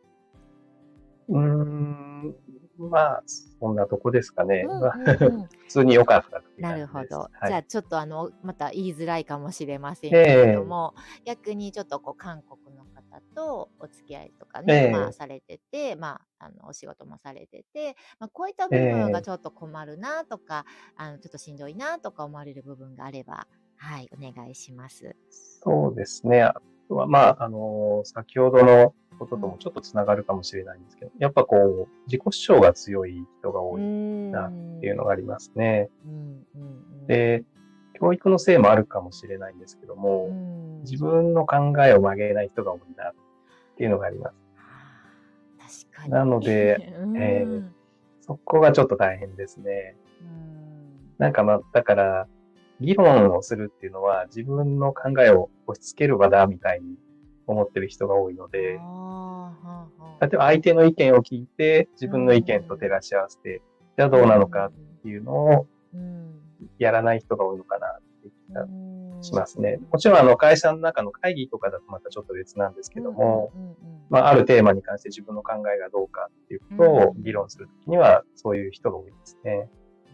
Speaker 2: まあ、そんなとこですかね。
Speaker 3: うん
Speaker 2: まあ、
Speaker 3: うんうん。
Speaker 2: 普通に良かったって
Speaker 3: な
Speaker 2: 感じです。
Speaker 3: るほど。
Speaker 2: はい。
Speaker 3: じゃあちょっとまた言いづらいかもしれませ
Speaker 2: え
Speaker 3: んけれど
Speaker 2: え、
Speaker 3: も、逆にちょっとこう韓国の方とお付き合いとか
Speaker 2: え
Speaker 3: ね、まあ
Speaker 2: え、
Speaker 3: されてて、まあお仕事もされてて、まあこういった
Speaker 2: え
Speaker 3: 部分が
Speaker 2: え、
Speaker 3: ちょっと困るなとか、ちょっとしんどいなとか思われる部分があれば、はい、お願いします。
Speaker 2: そうですね。あとは、まあ、先ほどのこと
Speaker 3: うん。
Speaker 2: ともちょっとつながるかもしれないんですけど、やっぱこう、自己主張が強い人が
Speaker 3: うー
Speaker 2: 多いなっていうの
Speaker 3: ん。
Speaker 2: がありますね。
Speaker 3: うんうん
Speaker 2: で、教育のせいもあるかもしれないんですけど
Speaker 3: うん。う
Speaker 2: も、自
Speaker 3: ーん。
Speaker 2: 分の考えを曲げない人が多いなっていうのがあります。
Speaker 3: はあ、確かに。
Speaker 2: なので、
Speaker 3: う
Speaker 2: えー
Speaker 3: ーん。
Speaker 2: そこがちょっと大変ですね。
Speaker 3: うーん。
Speaker 2: なんかまあ、だから、議論をするっていうのは自分の考えを押し付ける場だみたいに思ってる人が多いの
Speaker 3: ああ、
Speaker 2: で、
Speaker 3: はあはあ。
Speaker 2: 例えば相手の意見を聞いて自
Speaker 3: う
Speaker 2: 分の意見と照
Speaker 3: ん。
Speaker 2: らし合わせて、じゃあ
Speaker 3: う
Speaker 2: どうなのかっ
Speaker 3: ん。
Speaker 2: ていうのを
Speaker 3: うん。
Speaker 2: やらない人が多いのかなって気
Speaker 3: う
Speaker 2: がし
Speaker 3: ん。
Speaker 2: ますね。もちろん会社の中の会議とかだとまたちょっと別なんですけ
Speaker 3: うん
Speaker 2: ども、
Speaker 3: うんうん
Speaker 2: まあ、あるテーマに関して自分の考えがどうかっていう
Speaker 3: うん。
Speaker 2: ことを議論するときにはそういう人が多いですね。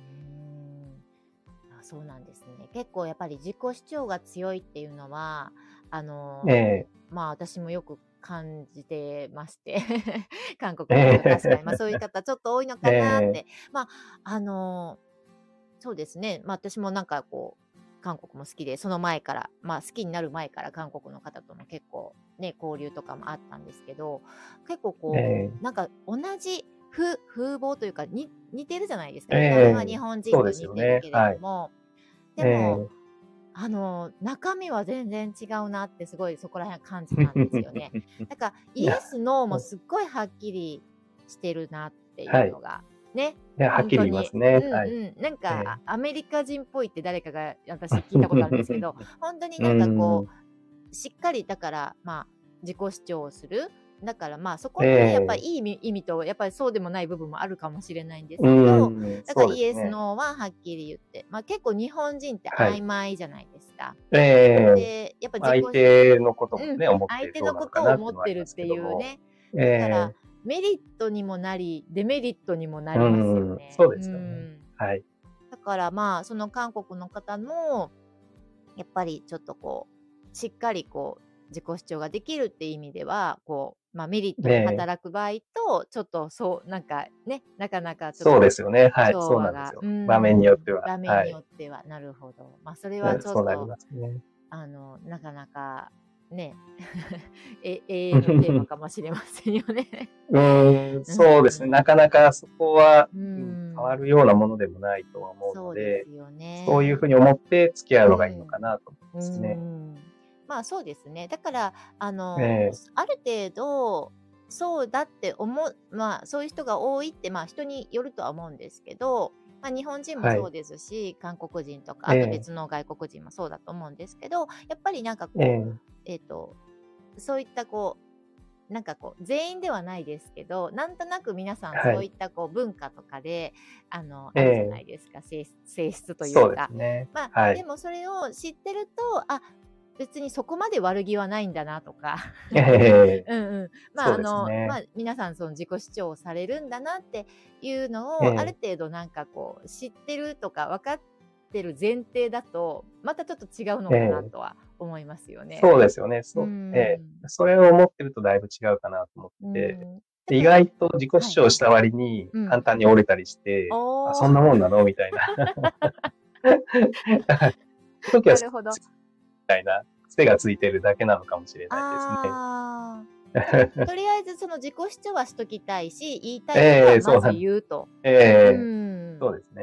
Speaker 3: そうなんですね。結構やっぱり自己主張が強いっていうのは、
Speaker 2: ええ、
Speaker 3: まあ私もよく感じてまして韓国の方確かに、まあ
Speaker 2: え
Speaker 3: そういう方ちょっと多いの
Speaker 2: え、
Speaker 3: かなっ
Speaker 2: え
Speaker 3: て。まあ、そうですね。まあ私もなんかこう、韓国も好きで、その前から、まあ好きになる前から韓国の方とも結構ね、交流とかもあったんですけど、結構こ
Speaker 2: え、
Speaker 3: う、なんか同じ風貌というか似てるじゃないですか。
Speaker 2: え
Speaker 3: 見た目は
Speaker 2: え、
Speaker 3: 日本人
Speaker 2: そうで
Speaker 3: と
Speaker 2: すよね。
Speaker 3: 似てるけれ
Speaker 2: はい。
Speaker 3: ども、でも、
Speaker 2: ええ。
Speaker 3: 中身は全然違うなってすごいそこら辺感じたんですよね。だから
Speaker 2: いや、
Speaker 3: イエス、ノーも
Speaker 2: そう、
Speaker 3: すっごいはっきりしてるなってい
Speaker 2: はい。
Speaker 3: うのが、ね、
Speaker 2: いや、はっきり言いま
Speaker 3: 本当に。
Speaker 2: すね。
Speaker 3: うん
Speaker 2: はい。
Speaker 3: うん。なんか、
Speaker 2: ええ。
Speaker 3: アメリカ人っぽいって誰かが私聞いたことあるんですけど、本当に
Speaker 2: う
Speaker 3: なんかこ
Speaker 2: ん。
Speaker 3: う、しっかりだから、まあ、自己主張をする。だからまあそこ
Speaker 2: え
Speaker 3: のね、やっぱり
Speaker 2: え。
Speaker 3: いい意味と、やっぱりそうでもない部分もあるかもしれないんです
Speaker 2: う
Speaker 3: けど、
Speaker 2: ん、
Speaker 3: だから
Speaker 2: そうですね。
Speaker 3: イエス、ノーははっきり言って、まあ結構日本人って
Speaker 2: はい。
Speaker 3: 曖昧じゃないですか。
Speaker 2: ええ。
Speaker 3: で、やっぱ
Speaker 2: 相手のこともね、思っ
Speaker 3: 相
Speaker 2: てどうなのか
Speaker 3: 手のことを
Speaker 2: なっていうのはあり
Speaker 3: 思ってるって
Speaker 2: ますけども。
Speaker 3: いうね。
Speaker 2: え
Speaker 3: だから、
Speaker 2: え。
Speaker 3: メリットにもなり、デメリットにもな
Speaker 2: う
Speaker 3: りますよ
Speaker 2: ん、そ
Speaker 3: ね。
Speaker 2: うですよね。はい。
Speaker 3: だからまあ、その韓国の方も、やっぱりちょっとこう、しっかりこう、自己主張ができるっていう意味では、こう、まあメリットに
Speaker 2: ええ。
Speaker 3: 働く場合と、ちょっとそう、なんかね、なかなかちょっ
Speaker 2: そうで
Speaker 3: と
Speaker 2: すよね。はい、そう
Speaker 3: 調和が、
Speaker 2: なんですよ。場面によっては。
Speaker 3: 場面によ
Speaker 2: はい。
Speaker 3: っては、なるほど。まあそれは
Speaker 2: うん、
Speaker 3: ちょっと、
Speaker 2: そうなりますね。
Speaker 3: なかなかね、永遠のテーマかもしれませんよね。う
Speaker 2: そうですね。なかなかそこは、
Speaker 3: う
Speaker 2: 変わ
Speaker 3: ん、
Speaker 2: るようなものでもないとは思うので、
Speaker 3: そうですよ
Speaker 2: そういう
Speaker 3: ね。
Speaker 2: ふうに思って付き合うのがいいの
Speaker 3: うん。
Speaker 2: かなと思い
Speaker 3: う
Speaker 2: ますね。
Speaker 3: ん。まあそうですね。だから、
Speaker 2: ええ、
Speaker 3: ある程度、そうだってまあそういう人が多いって、まあ人によるとは思うんですけど、まあ日本人も
Speaker 2: はい。
Speaker 3: そうですし、韓国人とか、あと
Speaker 2: ええ、
Speaker 3: 別の外国人もそうだと思うんですけど、やっぱりなんかこう、
Speaker 2: ええ、
Speaker 3: そういったこう、なんかこう、全員ではないですけど、なんとなく皆さん
Speaker 2: はい。
Speaker 3: そういったこう文化とかで、あるじゃな
Speaker 2: ええ、
Speaker 3: いですか、性質という
Speaker 2: そうです
Speaker 3: か。
Speaker 2: ね。
Speaker 3: まあ、
Speaker 2: はい。
Speaker 3: でもそれを知ってると、あ、別にそこまで悪気はないんだなとか。
Speaker 2: ええ、
Speaker 3: うんうん。まあ、
Speaker 2: そうですね。
Speaker 3: 皆さんその自己主張をされるんだなっていうのを、ある
Speaker 2: ええ、
Speaker 3: 程度なんかこう、知ってるとか分かってる前提だと、またちょっと違うの
Speaker 2: え
Speaker 3: かな
Speaker 2: え、
Speaker 3: とは思いますよね。
Speaker 2: そうですよね。
Speaker 3: うー
Speaker 2: ええ、
Speaker 3: ん。
Speaker 2: それを思ってるとだいぶ違うかなと思っ
Speaker 3: うー
Speaker 2: て、
Speaker 3: ん。だ
Speaker 2: で、意
Speaker 3: から
Speaker 2: 外と自己主
Speaker 3: はいはい。
Speaker 2: 張した割に
Speaker 3: うん。
Speaker 2: 簡単に折れたりして、あ、
Speaker 3: おお。
Speaker 2: そんなもんなのみたいな。時は、み
Speaker 3: なるほど。
Speaker 2: たいな癖がついてるだけなのかもしれないですね。
Speaker 3: ああ。じゃあ、とりあえずその自己主張はしときたいし、言いたいことは
Speaker 2: ええ、
Speaker 3: まず
Speaker 2: そうなんです。
Speaker 3: 言うと。
Speaker 2: え
Speaker 3: う
Speaker 2: え、
Speaker 3: ーん。
Speaker 2: そうですね。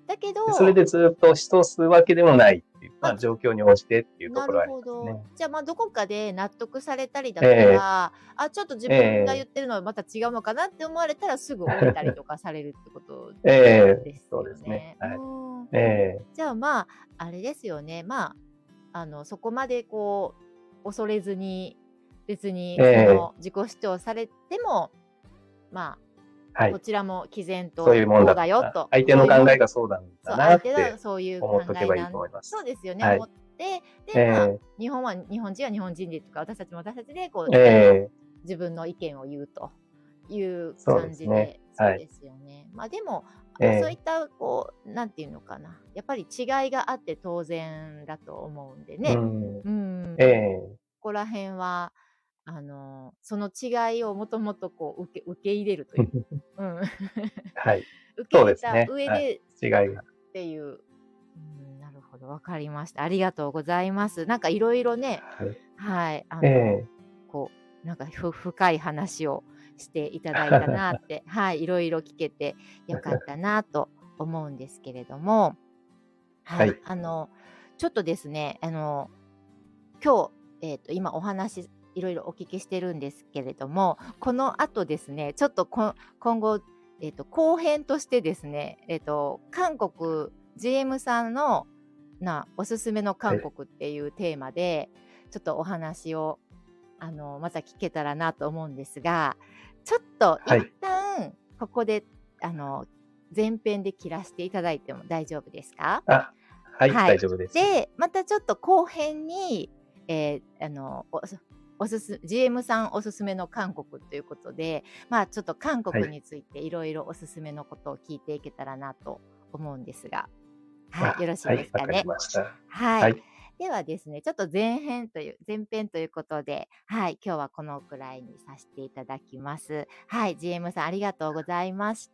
Speaker 3: だけ
Speaker 2: それ
Speaker 3: ど、
Speaker 2: でずっと指導するわけでもないっていう、
Speaker 3: あ、
Speaker 2: 状況に応じてっていうと
Speaker 3: なる
Speaker 2: ころはあり
Speaker 3: ほど。
Speaker 2: ますね。
Speaker 3: じゃあ、どこかで納得されたりだと
Speaker 2: え
Speaker 3: か、ちょっと自
Speaker 2: え、
Speaker 3: 分が言っ
Speaker 2: え
Speaker 3: てるのはまた違うのかなって思われたら、すぐ降りたりとかされるってこと
Speaker 2: え、ええ、
Speaker 3: です
Speaker 2: そうですね。
Speaker 3: よね。
Speaker 2: はい。
Speaker 3: ーん。
Speaker 2: ええ、
Speaker 3: じゃあ、あれですよね。そこまでこう、恐れずに、別に
Speaker 2: ええ、
Speaker 3: 自己主張されても、ま
Speaker 2: はい。
Speaker 3: こちらも毅然と、
Speaker 2: そういうもん
Speaker 3: そう
Speaker 2: だった。
Speaker 3: だよと、
Speaker 2: 相手の考
Speaker 3: そういうもん、
Speaker 2: えがそうなんだ
Speaker 3: そう、
Speaker 2: な
Speaker 3: 相手は
Speaker 2: って
Speaker 3: そういう考
Speaker 2: 思っとけばいいと
Speaker 3: えなん、
Speaker 2: 思います。
Speaker 3: そうですよね、
Speaker 2: はい。
Speaker 3: 思って、で、
Speaker 2: ええ、
Speaker 3: 日本は日本人は日本人でとか、私たちも私たちで、
Speaker 2: ええ、
Speaker 3: 自分の意見を言うという
Speaker 2: そうで
Speaker 3: 感
Speaker 2: すね。
Speaker 3: じで、そ
Speaker 2: はい。
Speaker 3: うですよね。でも、そういっ
Speaker 2: ええ、
Speaker 3: た、なんていうのかな、やっぱり違いがあって当然だと思うんで
Speaker 2: う
Speaker 3: ね。
Speaker 2: ん。
Speaker 3: うん、
Speaker 2: ええ、
Speaker 3: ここら辺は、その違いをもともと受け入れるという、うん。
Speaker 2: はい。
Speaker 3: 受け
Speaker 2: そう
Speaker 3: 入れた
Speaker 2: ですね。はい。
Speaker 3: 上でっ
Speaker 2: 違いが。
Speaker 3: ていう、なるほど、わかりました。ありがとうございます。なんかいろいろね、
Speaker 2: はい。
Speaker 3: はい、
Speaker 2: ええ。
Speaker 3: なんか深い話をしていただいたなって、はい、いろいろ聞けてよかったなと思うんですけれども、はい、
Speaker 2: はい。
Speaker 3: ちょっとですね、今日、今お話いろいろお聞きしてるんですけれども、この後ですね、ちょっと今後、後編としてですね、韓国 GM さんのおすすめの韓
Speaker 2: はい。
Speaker 3: 国っていうテーマで、ちょっとお話をまた聞けたらなと思うんですが、ちょっと一
Speaker 2: はい。
Speaker 3: 旦ここであの前編で切らしていただいても大丈夫ですか？
Speaker 2: あ、はい、
Speaker 3: はい。
Speaker 2: 大丈夫です。
Speaker 3: で、またちょっと後編に、GM さんおすすめの韓国ということで、ちょっと韓
Speaker 2: はい。
Speaker 3: 国についていろいろおすすめのことを聞いていけたらなと思うんですが、はい、よろしい
Speaker 2: はい、わかり
Speaker 3: ですかね。
Speaker 2: ました。
Speaker 3: はい。
Speaker 2: はい。
Speaker 3: ではですね、ちょっと前編ということで、はい、今日はこのくらいにさせていただきます。はい、GM さんありがとうございました。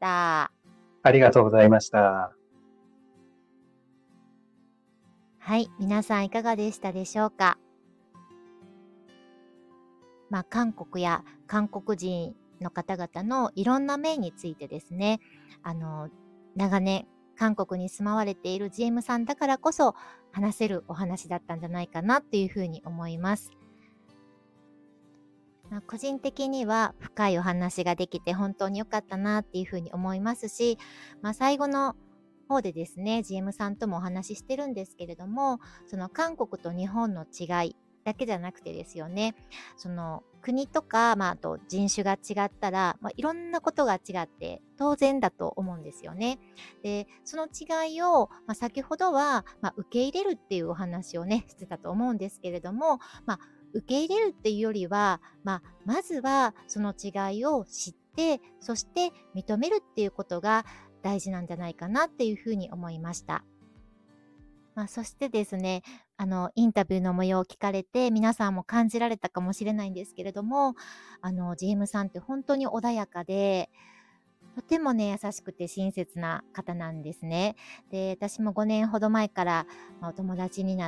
Speaker 2: ありがとうございました。
Speaker 1: はい、皆さんいかがでしたでしょうか？韓国や韓国人の方々のいろんな面についてですね、長年韓国に住まわれている GM さんだからこそ話せるお話だったんじゃないかなっていうふうに思います。個人的には深いお話ができて本当に良かったなっていうふうに思いますし、最後の方でですね、GM さんともお話ししてるんですけれども、その韓国と日本の違いだけじゃなくてですよね、その国とか、あと人種が違ったら、いろんなことが違って当然だと思うんですよね。で、その違いを、先ほどは、受け入れるっていうお話をね、してたと思うんですけれども、受け入れるっていうよりは、まずはその違いを知って、そして認めるっていうことが大事なんじゃないかなっていうふうに思いました。そしてですね、インタビューの模様を聞かれて、皆さんも感じられたかもしれないんですけれども、GM さんって本当に穏やかで、とてもね、優しくて親切な方なんですね。で、私も5年ほど前から、お友達になって、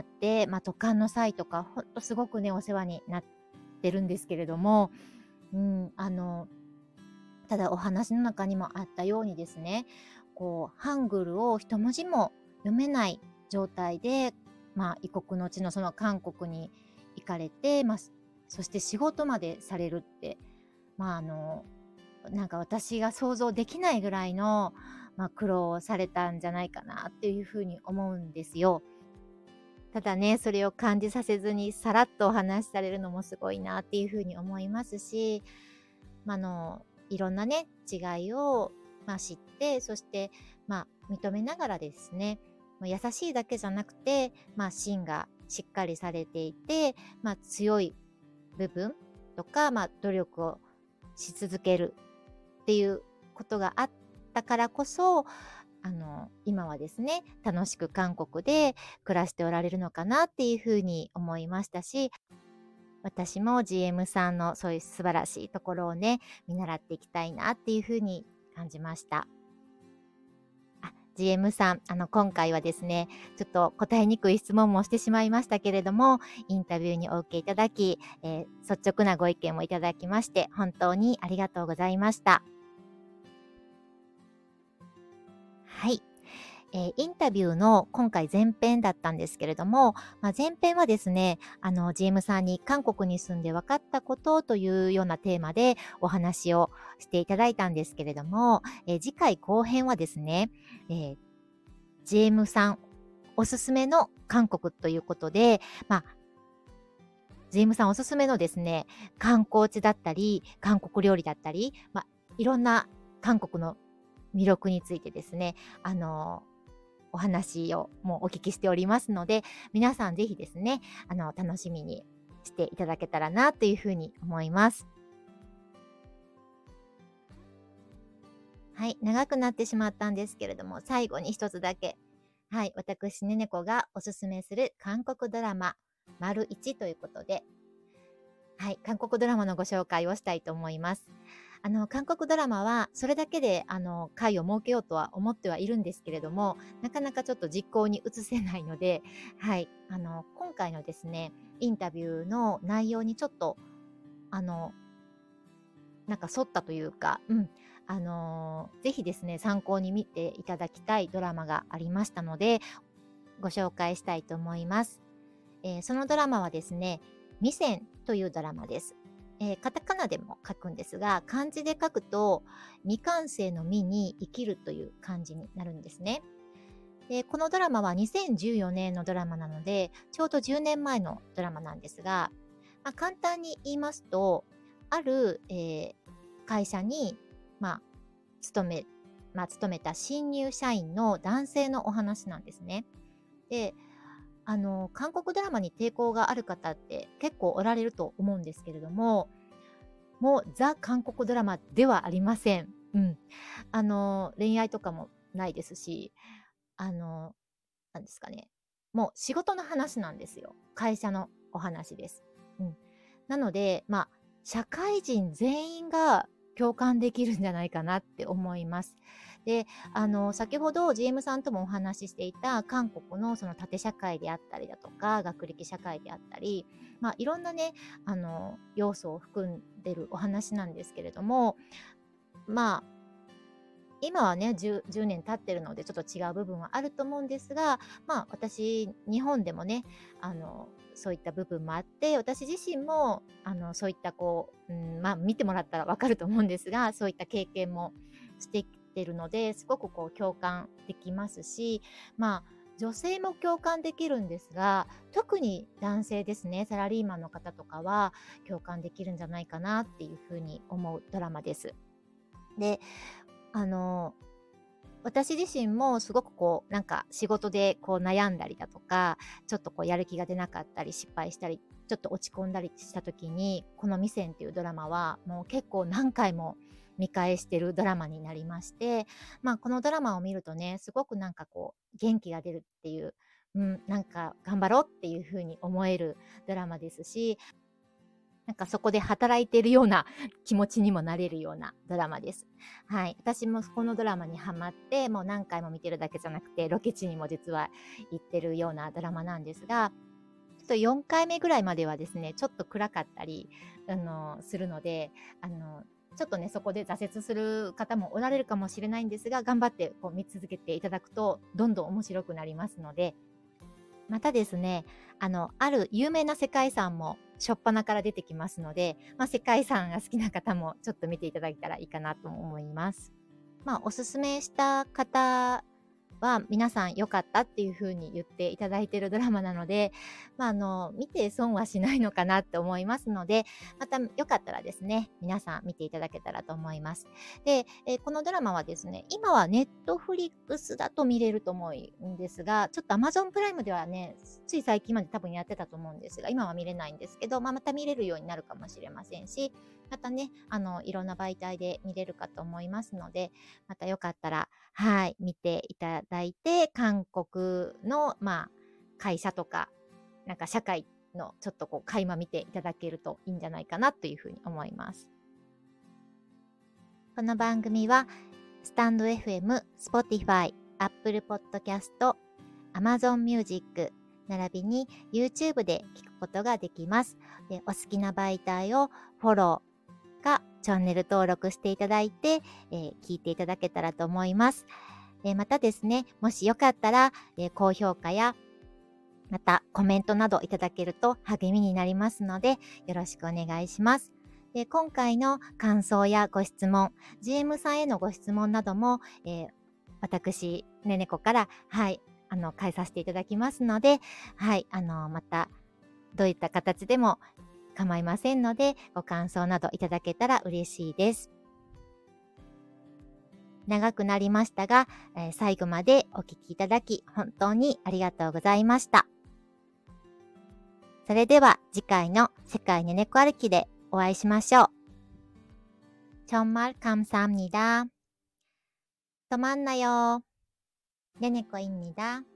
Speaker 1: 渡韓の際とか、ほんとすごくね、お世話になってるんですけれども、うん、ただお話の中にもあったようにですね、ハングルを一文字も読めない状態で、異国の地のその韓国に行かれて、そして仕事までされるって、なんか私が想像できないぐらいの、苦労をされたんじゃないかなっていうふうに思うんですよ。ただね、それを感じさせずにさらっとお話しされるのもすごいなっていうふうに思いますし、いろんなね、違いを、知って、そして、認めながらですね、優しいだけじゃなくて、芯がしっかりされていて、強い部分とか、努力をし続けるっていうことがあったからこそ、今はですね、楽しく韓国で暮らしておられるのかなっていうふうに思いましたし、私も GM さんのそういう素晴らしいところをね、見習っていきたいなっていうふうに感じました。GM さん、今回はですね、ちょっと答えにくい質問もしてしまいましたけれども、インタビューにお受けいただき、率直なご意見もいただきまして、本当にありがとうございました。はい。 インタビューの今回前編だったんですけれども、前編はですね、GM さんに韓国に住んで分かったことというようなテーマでお話をしていただいたんですけれども、次回後編はですね、GM さんおすすめの韓国ということで、GM さんおすすめのですね、観光地だったり、韓国料理だったり、いろんな韓国の魅力についてですね、お話をもうお聞きしておりますので、皆さんぜひですね、楽しみにしていただけたらなというふうに思います。はい、長くなってしまったんですけれども、最後に一つだけ。はい、私ねねこがおすすめする韓国ドラマ、丸1ということで、はい、韓国ドラマのご紹介をしたいと思います。韓国ドラマはそれだけで会を設けようとは思ってはいるんですけれども、なかなかちょっと実行に移せないので、はい、今回のですね、インタビューの内容にちょっとなんか沿ったというか、ぜひですね、参考に見ていただきたいドラマがありましたので、ご紹介したいと思います。そのドラマはですね、未線というドラマです。カタカナでも書くんですが、漢字で書くと未完成の未に生きるという漢字になるんですね。で、このドラマは2014年のドラマなので、ちょうど10年前のドラマなんですが、簡単に言いますと、ある、会社に、勤め、勤めた新入社員の男性のお話なんですね。で、韓国ドラマに抵抗がある方って結構おられると思うんですけれども、もうザ・韓国ドラマではありません。恋愛とかもないですし、なんですかね。もう仕事の話なんですよ。会社のお話です。なので、社会人全員が共感できるんじゃないかなって思います。で、先ほど GM さんともお話ししていた韓国のその縦社会であったりだとか、学歴社会であったり、いろんなね、要素を含んでるお話なんですけれども、まあ、今はね、10年経ってるので、ちょっと違う部分はあると思うんですが、私、日本でもね、そういった部分もあって、私自身も、そういった見てもらったらわかると思うんですが、そういった経験もしてきてるので、すごく共感できますし、女性も共感できるんですが、特に男性ですね、サラリーマンの方とかは共感できるんじゃないかなっていうふうに思うドラマです。で、あの、私自身もすごくなんか仕事で悩んだりだとか、ちょっとやる気が出なかったり、失敗したり、ちょっと落ち込んだりした時に、この「ミセン」っていうドラマはもう結構何回も見返してるドラマになりまして、このドラマを見るとね、すごくなんか元気が出るっていう、なんか頑張ろうっていう風に思えるドラマですし、なんかそこで働いているような気持ちにもなれるようなドラマです。はい。私もこのドラマにハマって、もう何回も見てるだけじゃなくて、ロケ地にも実は行ってるようなドラマなんですが、ちょっと4回目ぐらいまではですね、ちょっと暗かったり、するので、ちょっとね、そこで挫折する方もおられるかもしれないんですが、頑張って見続けていただくと、どんどん面白くなりますので、またですね、ある有名な世界遺産も初っ端から出てきますので、世界遺産が好きな方もちょっと見ていただいたらいいかなと思います。おすすめした方は皆さん良かったっていう風に言っていただいているドラマなので、見て損はしないのかなって思いますので、またよかったらですね、皆さん見ていただけたらと思います。で、このドラマはですね、今はネットフリックスだと見れると思うんですが、ちょっと Amazon プライムではね、つい最近まで多分やってたと思うんですが、今は見れないんですけど、また見れるようになるかもしれませんし、またね、いろんな媒体で見れるかと思いますので、またよかったら、はい、見ていただいて、韓国の、会社とか、なんか社会のちょっと垣間見ていただけるといいんじゃないかなというふうに思います。この番組は、スタンド FM、Spotify、Apple Podcast、Amazon Music、並びに YouTube で聞くことができます。で、お好きな媒体をフォローかチャンネル登録していただいて、聞いていただけたらと思います。 またですね、もしよかったら、高評価やまたコメントなどいただけると励みになりますので、よろしくお願いします。で、今回の感想やご質問、GM さんへのご質問なども、私、ねねこから、はい、返させていただきますので、はい、また、どういった形でも構いませんので、ご感想などいただけたら嬉しいです。長くなりましたが、最後までお聞きいただき、本当にありがとうございました。それでは次回の世界ねねこ歩きでお会いしましょう。정말 감사합니다. 또 만나요. 네네코입니다.